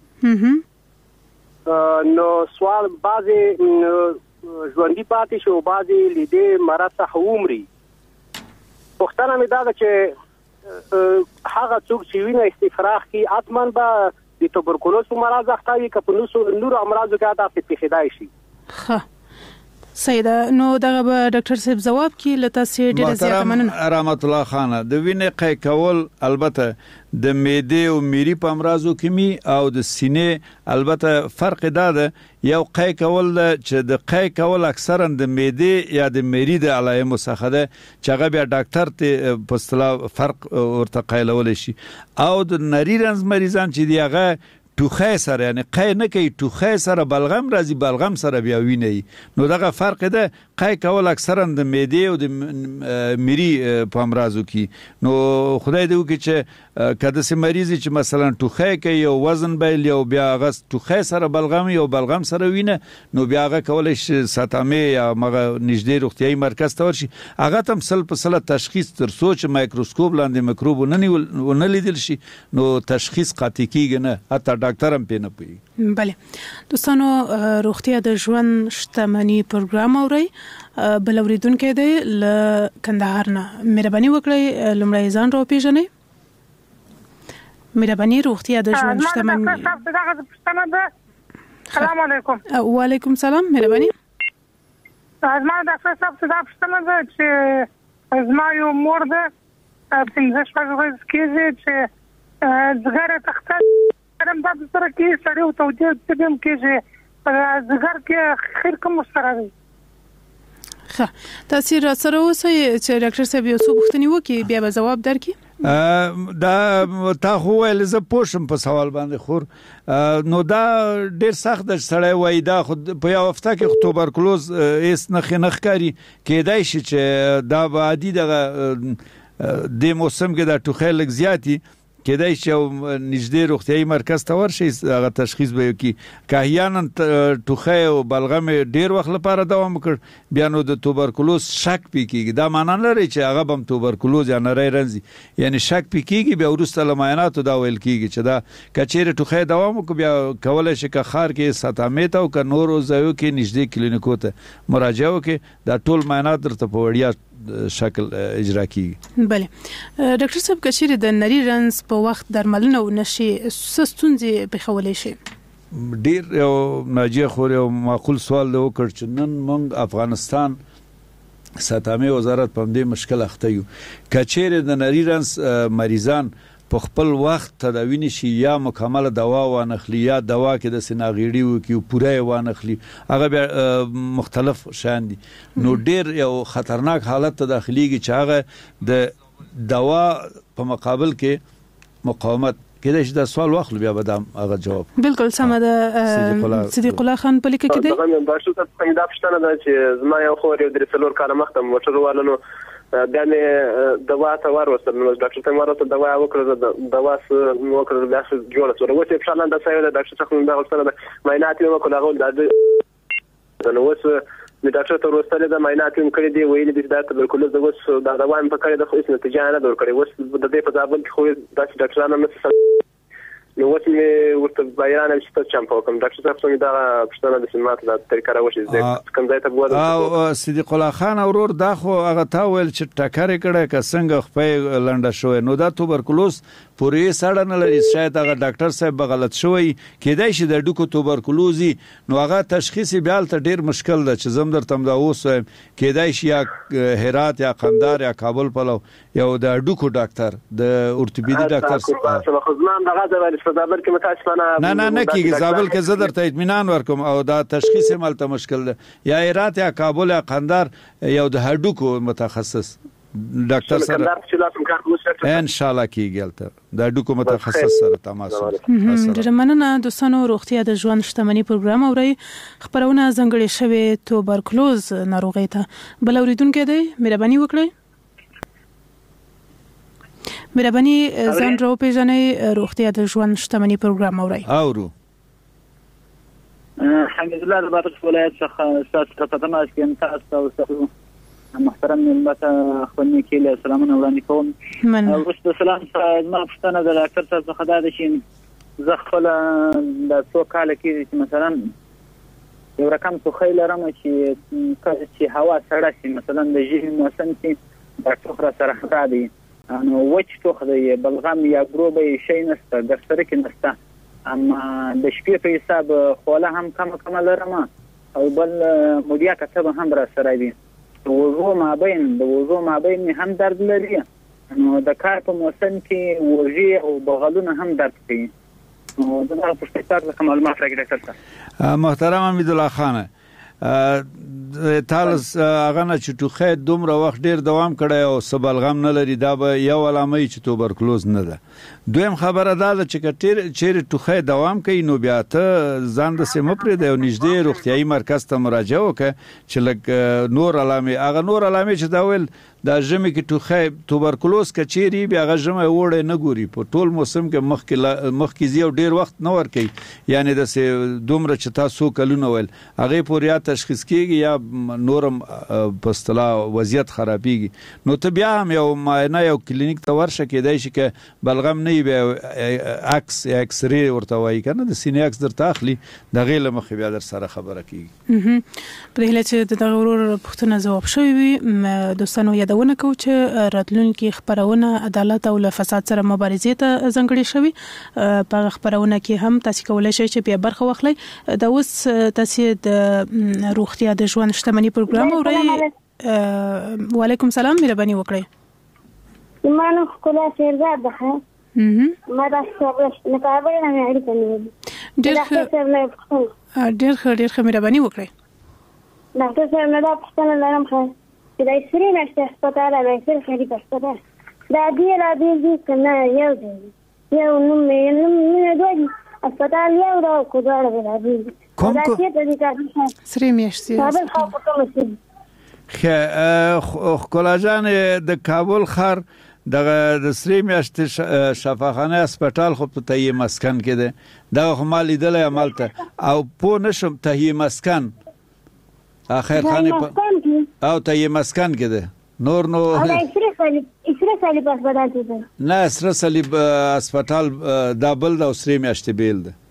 نو سوال بعضی ژوندۍ پاتې شو بعضی لیدې مرض څخه عمرې پښتنه مې دا چې هغه څوک چې وینه استفراغ کی اتمن به د توبرکلوز مرض اخته وي که په نور امراضو کې دا پیښیدای شي ښه سیده نو دغه به ډاکټر صاحب جواب کی لته سي ډیره زیاته مننه رحمت الله خان د وینې قی کول البته د معده او میری په امراضو کې می او د سینې البته فرق دا ده یو قی کول چې د قی کول اکثرا د معده یا د میری د علایمو څخه ده چې هغه بیا ډاکټر ته په اصطلاح فرق ورته قیلول شي او د نری رنز مریضان چې دی هغه ټوخه سره یعنی قی نه کوي ټوخه سره بلغم راځي بلغم سره بیا ویني نو دغه فرق ده قی کول اکثرا د معده او د میری په امراضو کې نو خدای دې وکړي چې کله سي مریض چې مثلا ټوخه کوي او وزن بیل او بیا غس ټوخه سره بلغم او بلغم سره وینه نو بیا هغه کولای شي ساتامه یا مغه نږدې روغتيایي مرکز ته ورشي هغه تم سل په سل تشخیص تر سوچ مایکروسکوپ لاندې میکروب نه لیدل شي نو تشخیص قاطع کیږي نه حتی ډاکټر هم پېنه پوي بله دوستانو روغتیا د ژوند شتمنۍ پروګرام اوري بل اوریدونکو دی ل کندهار نه مهرباني وکړئ لمړی ځان راو پیژنئ مهرباني روغتیا د ژوند شتمنۍ السلام علیکم وعلیکم سلام مهرباني زما ډاکټر صاحب څه پوښتنه ده چې زما یو مور ده پنځه شپږ ورځې کېږي چې زګر تخته رم د سره کې سړی او توجه دې کېږي زګر کې خیر کوم سره دی ښه تاسو را سره اوسئ چې ډاکټر صاحب یو څه پوښتنه وکړي بیا به جواب درکړي دا تا خو ول ز پوښم په سوال باندې خور نو دا ډیر سخت د سړی وای دا خو په یو هفته کې توبرکلوز هیڅ نخ نخ کاری کېدای شي چې دا عادي دغه د موسم کې د ټوخه لګ زیاتی کېدای شي نږدې روغتيایي مرکز ته ورشي هغه تشخیص به وکړي کاهیان ټوخه او بلغم ډیر وخت لپاره دوام وکړ بیا نو د توبرکلوز شک پکېږي دا معنی نه لري چې هغه بم توبرکلوز یا نری رنځي یعنی شک پکېږي بیا ورسته لمعایناتو دا ویل کېږي چې دا کچېره ټوخه دوام وکړي بیا کولای شي که خار کې ساتامیت او که نورو ځایو کې نږدې کلینیکو ته مراجعه وکړي دا ټول معاینات درته په وړیا شکل اجرا کیږي بله ډاکټر صاحب کچېره د نری رنځ په وخت درملنه ونشي سستونځي په خولې شي ډیر یو ناجیه خور یو معقول سوال وکړ چې نن موږ افغانستان ساتامه وزارت په دې مشکل اخته یو کچېره د نری رنځ مریضان په خپل وخت تداوی نشي یا مکمل دوا وانخلی یا دوا کې د سناغیړي وو کې پوره وانخلی هغه مختلف شان دي نو ډیر یو خطرناک حالت ته داخليږي چې هغه د دوا په مقابل کې مقاومت کېدای شي دا سوال واخلو بیا به دا هغه جواب بالکل سمه ده صدیق الله خان په لیکه کې دی دا ډاکټر صاحب څنګه دا پښتنه ده چې زما یو خور یو درې څلور کاله مخته موټر والو بیا مې دوا ته ورسره نو ډاکټر ته ورته دوا وکړه دوا سره وکړه بیا څه جوړه سره وڅ په شان دا سایه ډاکټر څخه دا ورسره معاینات یې وکړه هغه د نو وڅ د ډاکټر ته ورسره دا معاینات یې کړې دی ویل دي دا تبرکلوز د وڅ دا دوا هم پکړې د خو هیڅ نتیجه نه درکړې وڅ د دې په ځابل کې خو دا ډاکټرانو نه نو وڅ مې ورته بیان چې تاسو چم په کوم ډاکټر صاحب څنګه دا پښتنه د سیمات د طریقه راوشي چې کوم ځای ته بوده او صدیق الله خان اورور دا خو هغه تا ویل چې ټکرې کړه که څنګه خپې لنډه شوې نو دا توبرکلوز پورې سړه نه لري شاید هغه ډاکټر صاحب غلط شوی کېدای شي د ډوکو توبرکلوزي نو هغه تشخیص بیا ته ډیر مشکل ده چې زم در تم دا اوس کېدای شي یا هرات یا قندار یا کابل پلو یو د ډوکو ډاکټر د اورتوپیدي ډاکټر څخه خدمان دغه ځای زابل کې متاسفانه نه نه نه کیږي زابل کې زدر ته اطمینان ورکوم او دا تشخیص مالته مشکل ده یا هرات یا کابل یا قندار یو د هډوکو متخصص ډاکټر سره ان شاء الله کیږي د هډوکو متخصص سره تماس ډیر مننه دوستانو روغتیا د ژوند شتمنۍ پروګرام اوري خبرونه زنګړې شوی توبرکلوز ناروغي ته بل اوریدونکو دی مهرباني وکړئ مهرباني ځان راو پیژنئ روغتیا د ژوند شتمنۍ پروګرام اوري اورو حمد الله د بادغیس ولایت څخه ستاسو په تماس کې تاسو او محترم ملت خپلني کې سلامونه وړاندې کوم ورسته سلام ما پښتنه د ډاکټر صاحب څخه دا چې زه خپل د څو کال کې مثلا یو رقم څه خیل لرم چې چې هوا سړه شي مثلا د ژمي موسم کې ډاکټر سره خطا دي نو وچ توخ دی بلغم یا ګروبه شي نسته د سره کې نسته اما د شپې په حساب خوله هم کم کم لرم او بل مودیا کتب هم را سره دي وضو ما بین د وضو ما بین هم درد لري نو د کار په موسم کې ورژي او بغلونه هم درد کوي نو دا په ستاسو کوم معلومات راکړئ ډاکټر محترم حمید الله خان تاسو هغه نه چې ټوخه دومره وخت ډیر دوام کړی او سبلغم نه لري دا به یو علامه چې توبرکلوز نه ده دویم خبره دا ده چې کټیر چیرې ټوخه دوام کوي نو بیا ته ځان د سیمه پرې د نږدې روغتيایي مرکز ته مراجعه وکړه چې لکه نور علامه هغه نور علامه چې دا ویل دا ژمي کې ټوخه توبرکلوز کچيري بیا هغه ژمي وړه نه ګوري په ټول موسم کې مخ کې مخ کې زیو ډیر وخت نه ور کوي یعنی د دومره چې تاسو کلونه ول هغه پوریا تشخیص کیږي یا نورم په اصطلاح وضعیت خرابېږي نو ته بیا هم یو معاینه یو کلینیک ته ورشه کېدای شي کې بلغم نه وي عکس ایکس ری ورته وایي کنه د سینې عکس درته اخلي د غیله مخ بیا در سره خبره کیږي په دې لته د غرور پښتنه جواب شوی وي دوستانو یادونه کو چې راتلونکي خبرونه عدالت او فساد سره مبارزې ته ځنګړې شوی په خبرونه کې هم تاسو کولای شئ چې بیا برخه واخلئ دا اوس تاسو د روغتیا د ژوند شتمنۍ پروګرام اورئ وعلیکم سلام مهرباني وکړئ مانو کولا شهرزاد ده ما دا څه نه کاوه نه مې اړیکه نه ډېر ډېر ډېر مهرباني وکړئ ډاکټر صاحب نه دا پښتنه لرم خو چې دا سری نشته هسپتال دا سری خري هسپتال دا دی را دی چې کنه یو دی یو نو مې نو مې دوی هسپتال یو دا کو دا دی کوم کو سری میاشتې خ کولاجان د کابل خر د سری میاشتې شفاخانه هسپتال خو په تهیه مسکن کې ده دا خو مال لیدل عملته او په نشم تهیه مسکن اخر خانه او تهیه مسکن کې ده نور نو اسره صلیب هسپتال کې نه اسره صلیب هسپتال دا بل د سری میاشتې بیل ده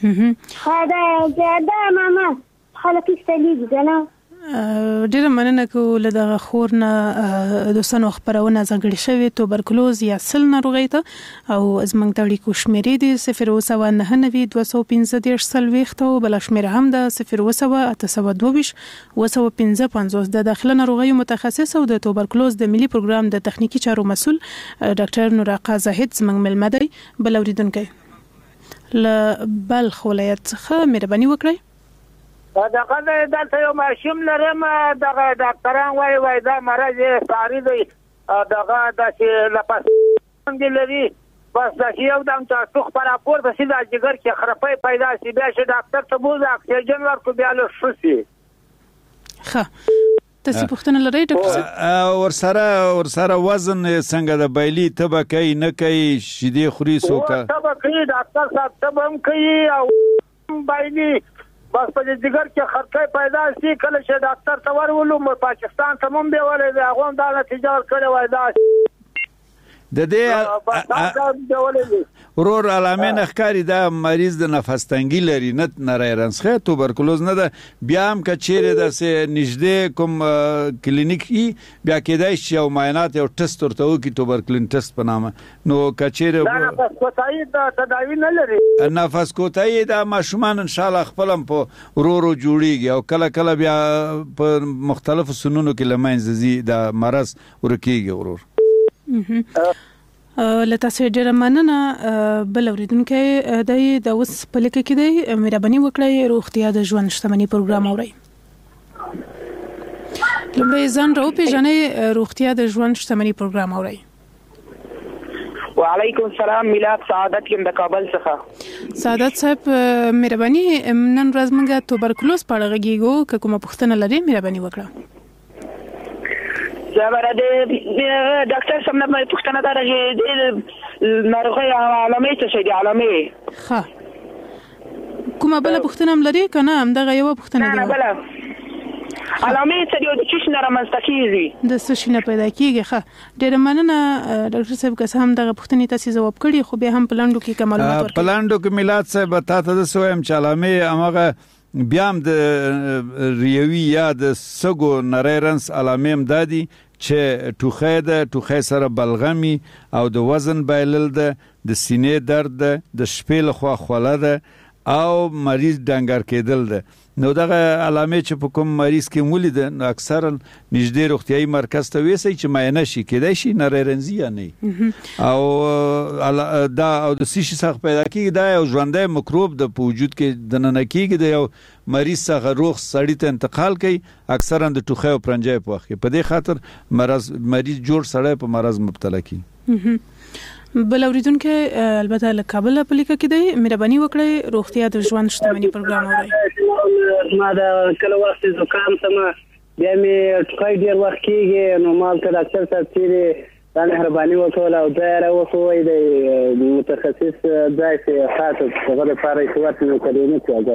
دا دا ماما خلک صلیب ده ډیره مننه کوم له خورنه دوستانو خبرونه زنګړې شوی توبرکلوز یا سل ناروغي ته او زمنګ تړي کو شمیرې دي صفر او نه نوي دوه سوه پنځه دېرش سلويخت او بل شمیره هم ده صفر او اته سوه دوه او سوه پنځه پنځوس د داخله ناروغي متخصص او د توبرکلوز د ملي پروګرام د تخنیکی چارو مسول ډاکټر نوراقا زاهد زمنګ ملمدي بل اوریدونکو ل بلخ ولایت څخه مهرباني وکړئ دغه دلته یو ماشوم لرم دغه ډاکټران وای وای دا مرض ساری دی دغه د لپس دی لري بس دا چې یو دم ته ټوخ په راپورته شي دا جګر کې خرپۍ پیدا شي بیا چې ډاکټر ته بوځه اکسیجن ورکړو بیا لږ ښه شي. ښه تاسو پوښتنه لرئ ډاکټر صاحب؟ ورسره ورسره وزن څنګه د بیلي تبه کوي نه کوي شیدې خوري څوک تبه کوي ډاکټر صاحب تبه هم کوي او بیلي بس په دې جګر کې خرپۍ پیدا شي کله چې ډاکټر ته ورولو پاکستان ته هم بیولې دی هغه هم دا نتیجه ورکړې وای دا د دې ورور علامه نخکاری دا مریض د نفس تنګي لري نه نری رنسخه توبرکلوز نه ده بیا هم کچېره د سه نږدې کوم کلینیک ای بیا کېدای شي او معاینات او ټیسټ ورته وکړي توبرکلین ټیسټ په نامه نو کچېره دا نفس کوتاهي د تداوی نه لري نفس کوتاهي دا ماشومان ان شاء الله خپلم په ورورو جوړیږي او کله کله بیا په مختلفو سنونو کې لمنځي دا مرض ورکیږي ورور. لته سه ډیره مننه بل اوریدونکو د د اوس په لیکه کې دی مهرباني وکړئ روغتیا د ژوند شتمنۍ پروګرام اورئ. لومړی ځان راو پیژنئ روغتیا د ژوند شتمنۍ پروګرام اورئ. وعلیکم السلام میلاد سعادت یم د کابل څخه. سعادت صاحب مهرباني نن ورځ موږ توبرکلوز په اړه غږیږو که کومه پوښتنه لرئ مهرباني وکړئ. زبره د ډاکټر سم نه پوښتنه درغه د ناروغي علامې څه شي د علامې ها کومه بل پوښتنه هم لري کنه هم دغه یو پوښتنه دی نه بل علامې څه دی د چش نه رامنځته کیږي د څه شي نه پیدا کیږي ښه ډېر مننه ډاکټر صاحب که هم دغه پوښتنې تاسو جواب کړی خو به هم پلاندو کې معلومات ورکړي پلاندو کې میلاد صاحب تاسو د سویم چې علامې هغه بیا هم د ریوي یا د سګو نریرنس علامې هم دادي چې ټوخی ده ټوخی سره بلغمي او د وزن بایلل ده د سینې درد ده د شپې لخوا خوله ده او مریض ډنګر کېدل ده نو دغه علامې چې په کوم مریض کې ولیدل نو اکثرا نږدې روغتیايي مرکز ته ویسي چې معاینه شي کېدای شي نریرنزي یا نه او دا او د سیشي څخه پیدا کیږي دا یو ژوندۍ میکروب د وجود کې د ننه کیږي د یو مریض څخه روغ سړی ته انتقال کوي اکثرا د ټوخی او پرنجای په وخت کې په دې خاطر مرض مریض جوړ سړی په مرض مبتلا کی. بل اوریدونکو البته له کابل په لیکه کې دی مهرباني وکړئ روغتیا د ژوند شتمنۍ پروګرام اورئ. ما د کله وخت زکام سم بیا مې ټوخی ډیر وخت کېږي نو مال ته ډاکټر صاحب چیرې دا مهرباني وکړه او دا راوښوي د متخصص ځای چې خاطر هغه لپاره چې ورته نو کړی نه کېږي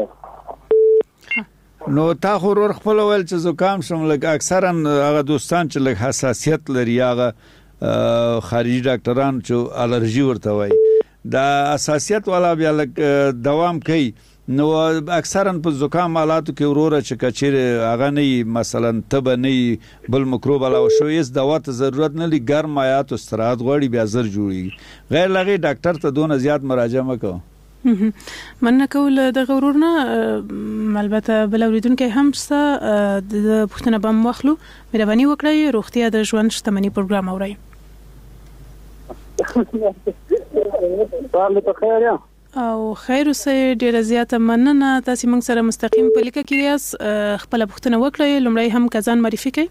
نو تا خو ور خپل ول چې زکام شم لګ اکثرا هغه دوستان چې لګ حساسیت لري هغه خارجي ډاکټران چې الرجی ورته وای دا حساسیت والا بیا لګ دوام کوي نو اکثرا په زکام حالاتو کې وروره چې کچیر هغه نه مثلا تبه نه بل میکروب علاوه شو یس دوا ته ضرورت نه لري ګرم مایات او استراحت غوړي بیا زر جوړي غیر لغي ډاکټر ته دونه زیات مراجعه مکو مننه کول د غرورنا البته بل اوریدونکو هم څه د پښتنه بم واخلو مهرباني وکړئ روغتیا د ژوند شتمنۍ پروګرام اورئ. او خیر اوسه ډیره زیاته مننه تاسو موږ سره مستقیم په لیکه کې یاست خپل پښتنه وکړئ لومړی هم کزان معرفي کړئ.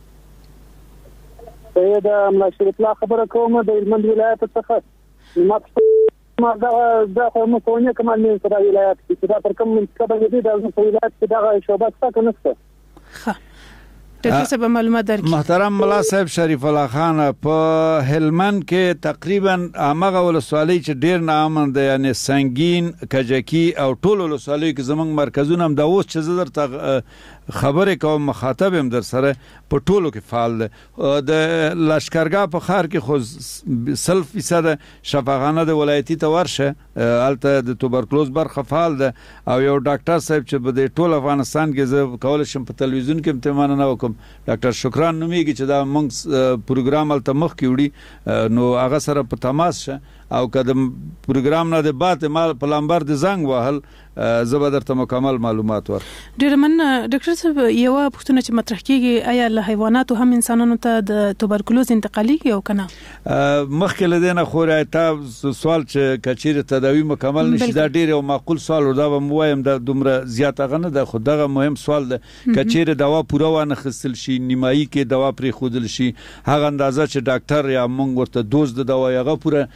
دا مشرف لا خبره کوم د هلمند ولایت څخه ما ما دا دا کومه کومه کمال من سره ولایت چې دا تر کوم منطقه باندې دا ولایت چې دا شوبات څخه نشته. ښه ډاکټر صاحب معلومات درکړي. محترم ملا صاحب شریف الله خان په هلمند کې تقریبا هغه ولسوالۍ چې ډیر نامن ده یعنی سنگین کجکی او ټول ولسوالۍ کې زمنګ مرکزونه هم دا اوس چې زدر خبره کوم مخاطب هم در سره په ټولو کې فعال ده د لشکرګاه په خار کې خو سل فیصد شفاخانه د ولایتي ته ورشه الته د توبرکلوز برخه فعال ده او یو ډاکټر صاحب چې په ټول افغانستان کې زه کول شم په تلویزیون کې امتحان نه وکم ډاکټر شکران نومیږي چې دا موږ پروګرام الته مخ کې وړي نو هغه سره په تماس شه او کدم پروګرام نه د بات مال پلانبر د زنګ وهل زبر درته مکمل معلومات ور. ډیر من ډاکټر صاحب یو پوښتنه چې مطرح کیږي آیا له حیواناتو هم انسانانو ته د توبرکلوز انتقالي او کنه مخکې لدینه خو راته سوال چې کچیر تداوی مکمل نشي دا ډیر او معقول سوال او دا وایم د دومره زیات غنه د خو دغه مهم سوال ده کچیر دوا پوره ونه خصل شي نیمایي کې دوا پرې خودل شي هغه اندازه چې ډاکټر یا مونږ ورته دوز د دوا یغه پوره نو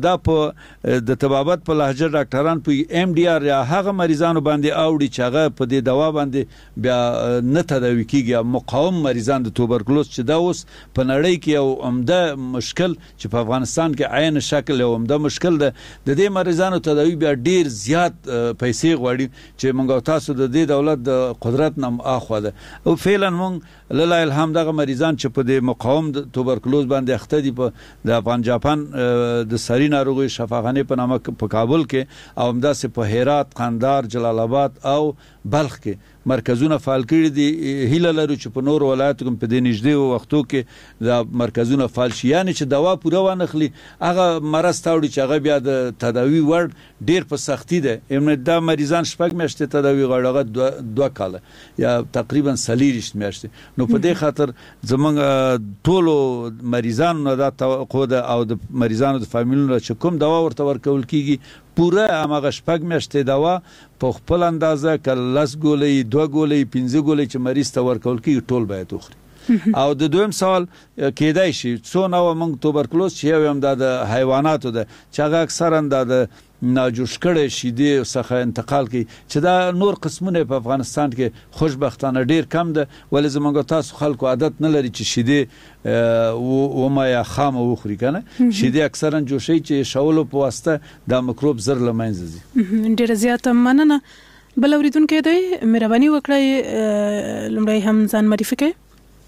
دا په د طبابت په لهجه ډاکټران په ایم ډي آر یا هغه مریضانو باندې اوړي چې هغه په دې دوا باندې بیا نه تداوي کیږي. مقاوم مریضان د توبرکلوز چې دا اوس په نړۍ کې یو عمده مشکل چې په افغانستان کې عین شکل یو عمده مشکل ده. د دې مریضانو تداوي بیا ډیر زیات پیسې غواړي چې موږ تاسو د دې دولت د قدرت نم اخوا ده. او فعلا موږ لله الحمد دغه مریضان چې په دې مقاوم د توبرکلوز باندې اخته دي په د افغان جاپان د سری ناروغي شفاخانه په نامه په کابل کې او همداسې په هرات، قندهار، جلال آباد او بلخ کې مرکزونه فعال کړي دي. هیله لرو چې په نور ولایتو کې په دې نږدې وختو کې د مرکزونه فعال شي، یعنی چې دوا پوره وانخلي هغه مرض تاوړي چې هغه بیا د تداوی وړ ډیر په سختی ده. امنیت دا مریضان شپږ میاشتې تداوی غواړي، دوه کاله یا تقریبا څلېرویشت میاشتې. نو په دې خاطر زمونږ ټولو مریضانو نه دا توقع ده او د مریضانو د فامیلونو چې کوم دوا ورته ورکول کیږي پوره هماغه شپږ میاشتې دوا په خپل اندازه که لس ګولۍ، دوه ګولۍ، پنځه ګولۍ چې مریض ته ورکول کیږي ټول باید وخوري. او د دویم سوال کېدای شي څو نوع موږ توبرکلوز چې یو هم دا د حیواناتو ده چې هغه اکثرا دا د ناجوش کړی شیدې څخه انتقال کوي چې دا نور قسمونه په افغانستان کې خوشبختانه ډیر کم ده. ولې زموږ تاسو خلکو عادت نه لري چې شیدې وما یا خامه وخوري کنه. شیدې اکثرا جوشي چې شولو په واسطه دا میکروب زر له منځه ځي. ډیر زیات مننه. بل اوریدونکو دی مهرباني وکړئ لومړی هم ځان معرفي کړئ.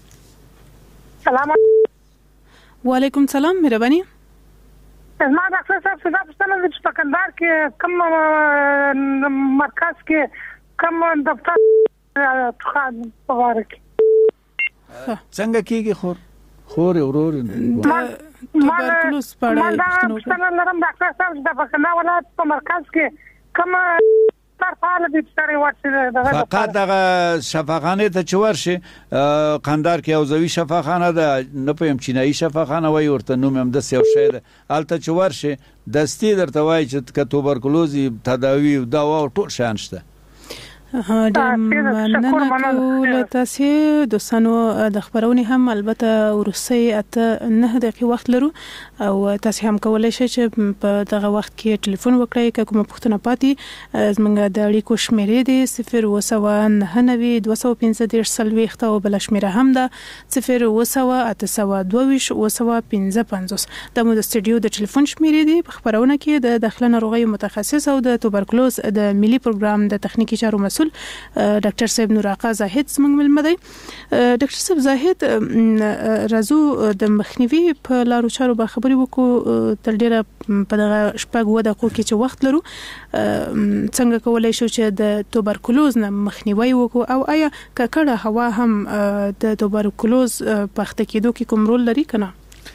سلام. وعلیکم سلام. مهرباني. زما ډاکټر صاحب څه پوښتنه ده چې په کندهار کې کوم مرکز کې کوم دفتر خان په واره کې څنګه کېږي خور خور ورور توبرکلوز پاړه پوښتنه لرم ډاکټر صاحب چې په کندهار ولایت په مرکز کې کوم فقط دغه شفاخانه ته چې ورشي قندهار کې یوزوي شفاخانه ده، نه پوهیم چینایي شفاخانه وایي ورته نوم هم داسې یو شی ده. هلته چې ورشي دستي درته وایي چې که توبرکلوز دواوي دوا ټول شیان شته. ډېر مننه کوله تاسو دوستانو. د خبرونې هم البته وروستۍ اته نه دقیقې وخت لرو او تاسو هم کولای شئ چې په دغه وخت کې ټلیفون وکړئ که کومه پوښتنه پاتې زموږ د اړیکو شمیرې دي صفر اووه سوه نهه نوي دوه سوه پنځه دېرش څلوېښت او بله شمیره هم ده صفر اووه سوه اته سوه دوه ویشت اووه سوه پنځه پنځوس. دا مو د سټوډیو د ټلیفون شمیرې دي. په خبرونه کې د داخله ناروغیو متخصص او د توبرکلوز د ملي پروګرام د تخنیکی چارو مسؤل ډاکټر صاحب نور آقا زاهد زموږ ملمه دی. ډاکټر صاحب زاهد راځو د مخنیوي په لارو چارو به خبرې وکړو. تر ډیره په دغه شپږ اووه دقیقو کې چې وخت لرو څنګه کولی شو چې د توبرکلوز نه مخنیوی وکړو او آیا ککړه هوا هم د توبرکلوز په اخته کېدو کې کوم رول لري که نه؟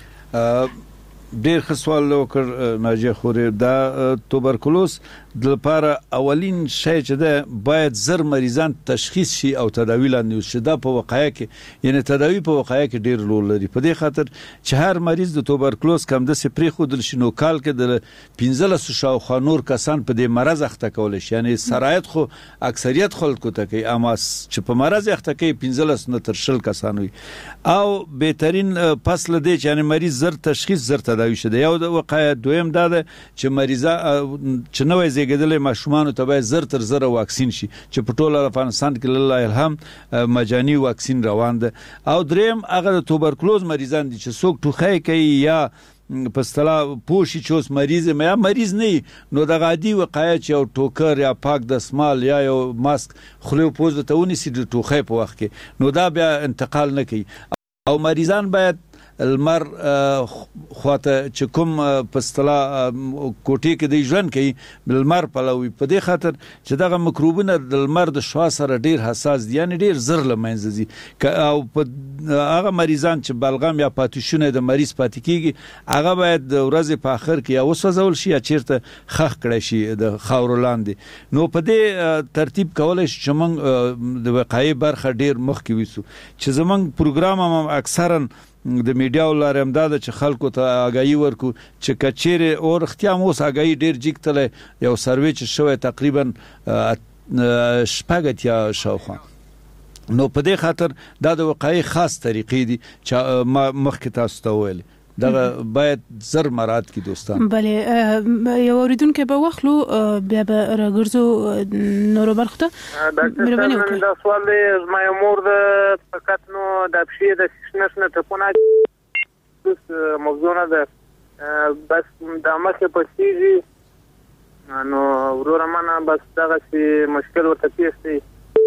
ډیر ښه سوال وکړ ناجیه خورې. دا توبرکلوز د لپاره اولین شی چې ده باید زر مریضان تشخیص شي او تداوی لاندې شي. دا په وقایع کې یعنی تداوی په وقایع کې ډیر رول لري. په دې خاطر چې هر مریض د توبرکلوز کم داسې پرېښودل شي نو کال کې د پنځلسو شاوخوا نور کسان په دې مرض اخته کولی شي. یعنی سرایت خو اکثریت خلکو ته کوي اما چې په مرض اخته کوي پنځلس نه تر شل کسان وي. او بهترین پس له دې چې یعنی مریض زر تشخیص زر تداوی شي. یو د وقایع دویم دا ده چې مریضه چې نوې زیږیدلې ماشومانو ته باید زر تر زره واکسین شي چې په ټول افغانستان کې لله الحمد مجاني واکسین روان ده. او دریم هغه د توبرکلوز مریضان دي چې څوک ټوخی کوي یا په اصطلاح پوشي چې اوس مریض یا مریض نه نو د عادي وقایع چې یو ټوکر یا پاک دستمال یا یو ماسک خولې او پوزه ته ونیسي د ټوخی په وخت کې نو دا بیا انتقال نه کوي. او مریضان باید المر خواته چې کوم په اصطلاح کوټې کې د ژوند کوي بلمر پلوي. په دې خاطر چې دغه میکروبونه د لمر د شعاع سره ډیر حساس دي یعنی ډیر زر له منځه ځي. او په هغه مریضان چې بلغم یا پاتوشونه د مریض پاتې کیږي هغه باید د ورځې په اخر کې یا وسوځول شي یا چیرته خخ کړی شي د خاورو لاندې. نو په دې ترتیب کولای شي چې موږ د وقایع برخه ډیر مخکې ویسو. چې زمونږ پروګرام هم اکثرا د میډیا ولاره هم دا ده چې خلکو ته آګاهي ورکو چې کچېرې او رښتیا هم اوس آګاهي ډېر جګتلی یو سروې چې شوی تقریبا شپږ اتیا شاوخوا. نو په دې خاطر دا د وقایع خاص طریقې دي چې مخکې تاسو ته وویلې. دا باید زر مراد کی دوستان. بله یو اوریدونکو به وخلو بیا به راګرځو نورو برخه ته. ډاکټر صاحب دا سوال دی زما یو مور د فقط نو د پښې د سنشنه ته پونه موضوع نه ده بس د مخه پسیږي نو ورور منه بس دغه چې مشکل ورته پیښتي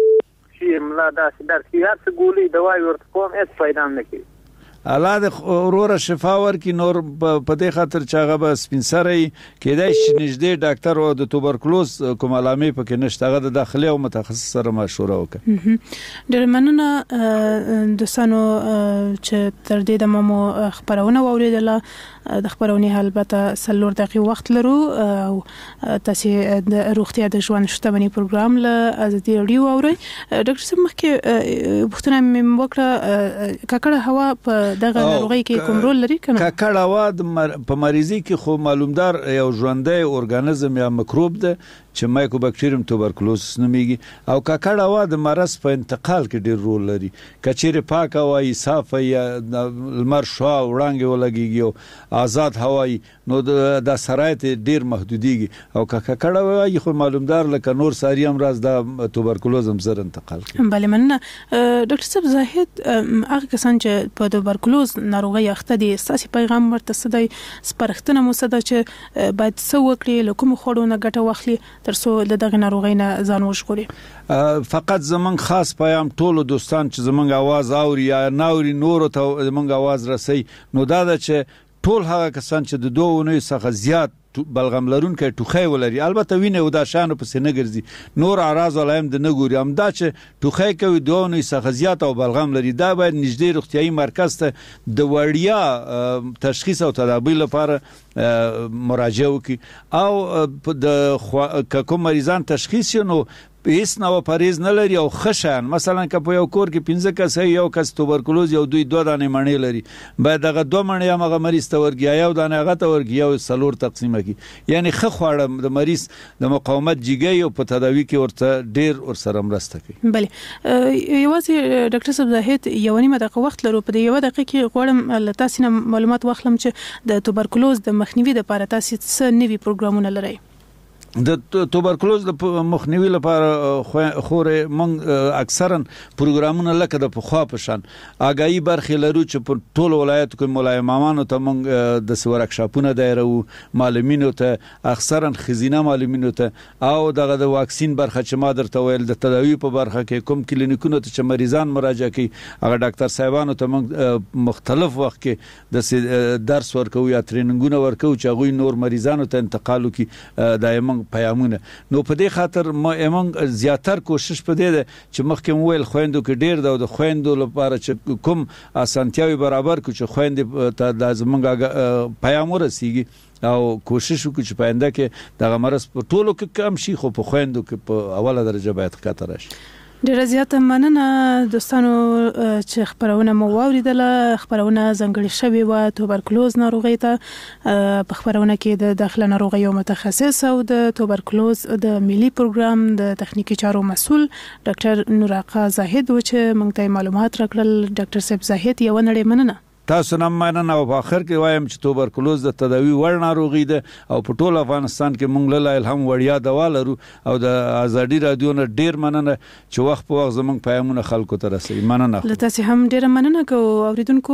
شي ملا دا چې در سیاست ګولې دوايي ورته کوم هیڅ فائدہ نه کوي. الله د اورور شفا ورکي نور په دې خاطر چې هغه به سپینسري کېدای شي نږدې ډاکټر او د توبرکلوز کوم علامې پکې نشته هغه د داخلي او متخصص سره مشوره وکړي. ډېر مننه دوستانو چې تر دې د مو خبرونه واوریدله د خبرونې البته سلور دقیقې وخت لرو او تاسو د روغتیا د ژوند شتمنۍ پروګرام له ازادي رادیو اوري. ډاکټر صاحب مخکې بوختنه مې وکړه ککړه هوا په دغه ناروغي کې کوم رول لري کنه؟ ککړه هوا په مریضي کې خو معلومدار یو ژوندۍ ارګانیزم یا میکروب ده چې مایکوبکټریوم توبرکلوزس نومیږي او ککړه هوا د مرض په انتقال کې ډېر رول لري. کچېره پاکه هوا صافه یا لمر شوا وړانګې ولګيږي او آزاد هوایی نو د سرایت ډیر محدودیږي او ککړه هوا خو معلومدار لکه نور ساری هم راز د توبرکلوز هم زر انتقال کوي. بله مننه ډاکټر صاحب زاهد هغه کسان چې په توبرکلوز ناروغي اخته دي ساسي پیغام ورته سدي سپارښتنه مو سده چې باید څه وکړي لکه مو خورو نه ګټه واخلي ترڅو د دغه ناروغي نه ځان وژغوري. فقط زمون خاص پیام ټولو دوستان چې زمونږ आवाज اوري یا ناوري نور ته زمونږ आवाज رسي نو دا د چې ټول هغه کسان چې د دوه اونۍ څخه زیات بلغم لرونکي ټوخی ولري البته وینه او دا شانو پسې نه ګرځي نور اعراض ولایم د نه ګوري هم دا چې ټوخی کوي دوه اونۍ څخه زیات او بلغم لري دا باید نږدې روغتيایي مرکز ته د وړیا تشخیص او تدابیر لپاره مراجعه وکړي او د کوم مریضان تشخیص نو هیڅ نو پریز نه لري او خشن مثلا که په یو کور کې پنځه کس یو کس توبرکلوز یو دوی دوه دانې مڼې لري باید دغه دوه مڼې هغه مریض ته ورګي یو دانې هغه ته ورګي یو سلور تقسیم کی یعنی خه خواړه د مریض د مقاومت جګي او په تداوی کې ورته ډیر ور سره مرسته کوي. بله یوازې ډاکټر صاحب زاهد یو نیمه دقیقه وخت لرو په یو دقیقه کې غواړم تاسو نه معلومات واخلم چې د توبرکلوز د مخنیوي لپاره تاسو څه نوي پروګرامونه لرئ؟ د توبرکلوز د مخنیوي لپاره خوري مونږ اکثرا پروګرامونه لکه د پخوا په شان اگایي برخې لرو چې په ټول ولایت کې مولای امامانو ته مونږ د ورکشاپونه دایره معلمینو ته اکثرا خزینه معلمینو ته او دغه د واکسین برخه چې ما درته ویل د تداوی په برخه کې کوم کلینیکونو ته چې مریضان مراجعه کوي هغه ډاکټر صاحبانو ته مونږ مختلف وخت کې د درس ورکو یا ټریننګونه ورکو چې هغه نور مریضانو ته انتقال کوي دایمن پیامونه نو په دې خاطر ما موږ زیاتر کوشش پدې ده چې مخکې ویل خويندو کې ډیر ده د خويندو لپاره چې کوم اسانتیاوي برابر کو چې خويندې ته د زمونږ پیام ورسیږي او کوشش وکړو چې پاینده کې دغه مرز په ټولو کې کم شي خو په خويندو کې په اوله درجه باید ښکته راشي. ډیره زیاته مننه دوستانو چې خبرونه مو واوریدله خبرونه ځنګړې شوې و توبرکلوز ناروغي ته په خبرونه کې د داخله ناروغیو متخصص او د توبرکلوز د ملي پروګرام د تخنیکی چارو مسول ډاکټر نوراقا زاهد و چې موږ ته معلومات راکړل. ډاکټر صاحب زاهد یو نړۍ مننه. تاسو نه مننه او په اخر کې وایم چې توبرکلوز د تداوی وړ ناروغي ده او په ټول افغانستان کې مونږ له الهام وړیا دوا لرو او د ازادي رادیو نه ډیر مننه چې وخت په وخت زمونږ پیغامونه خلکو ته رسوي. مننه. تاسو هم ډیر مننه کو اوریدونکو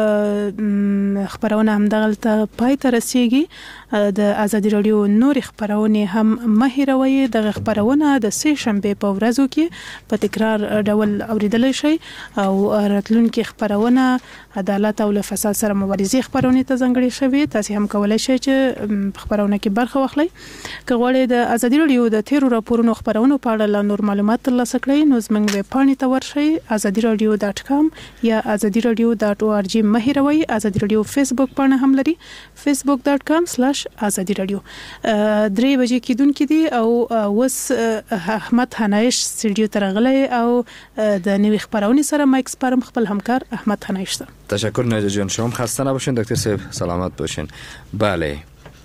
خبرونه هم دغه پای ته رسیږي د ازادي رادیو نور خبرونه هم مهیروي د خبرونه د سه شنبه په ورځو کې په تکرار ډول اوریدل شي او راتلونکي خبرونه عدالت او له فساد سره مبارزې خبرونه ته ځنګړې شوې تاسو هم کولای شئ چې خبرونه کې برخه واخلئ. که غواړئ د ازادي رادیو د تیرو راپورونو خبرونو په اړه نور معلومات ترلاسه کړئ نو زموږ ویب پاڼې ته ورشئ ازادي رادیو ډاټ کام یا ازادي رادیو ډاټ او ار جی مهیروي. ازادي رادیو فیسبوک پاڼه هم لري فیسبوک ډاټ کام سلاش ازادي رادیو. درې بجې کېدونکې دي او وس احمد حنایش سټډیو ته راغلی او د نوې خبرونه سره مایک سپارم خپل همکار احمد حنایش ته. تشکر ناجا جان شما خسته نباشین دکتر صاحب سلامت باشین. بله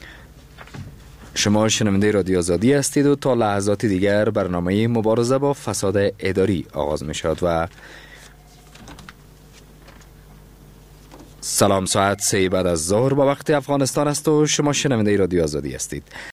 شما شنونده رادیو آزادی هستید و تا لحظات دیگر برنامه مبارزه با فساد اداری آغاز می شود و سلام، ساعت سه بعد از ظهر با وقت افغانستان است و شما شنونده رادیو آزادی هستید.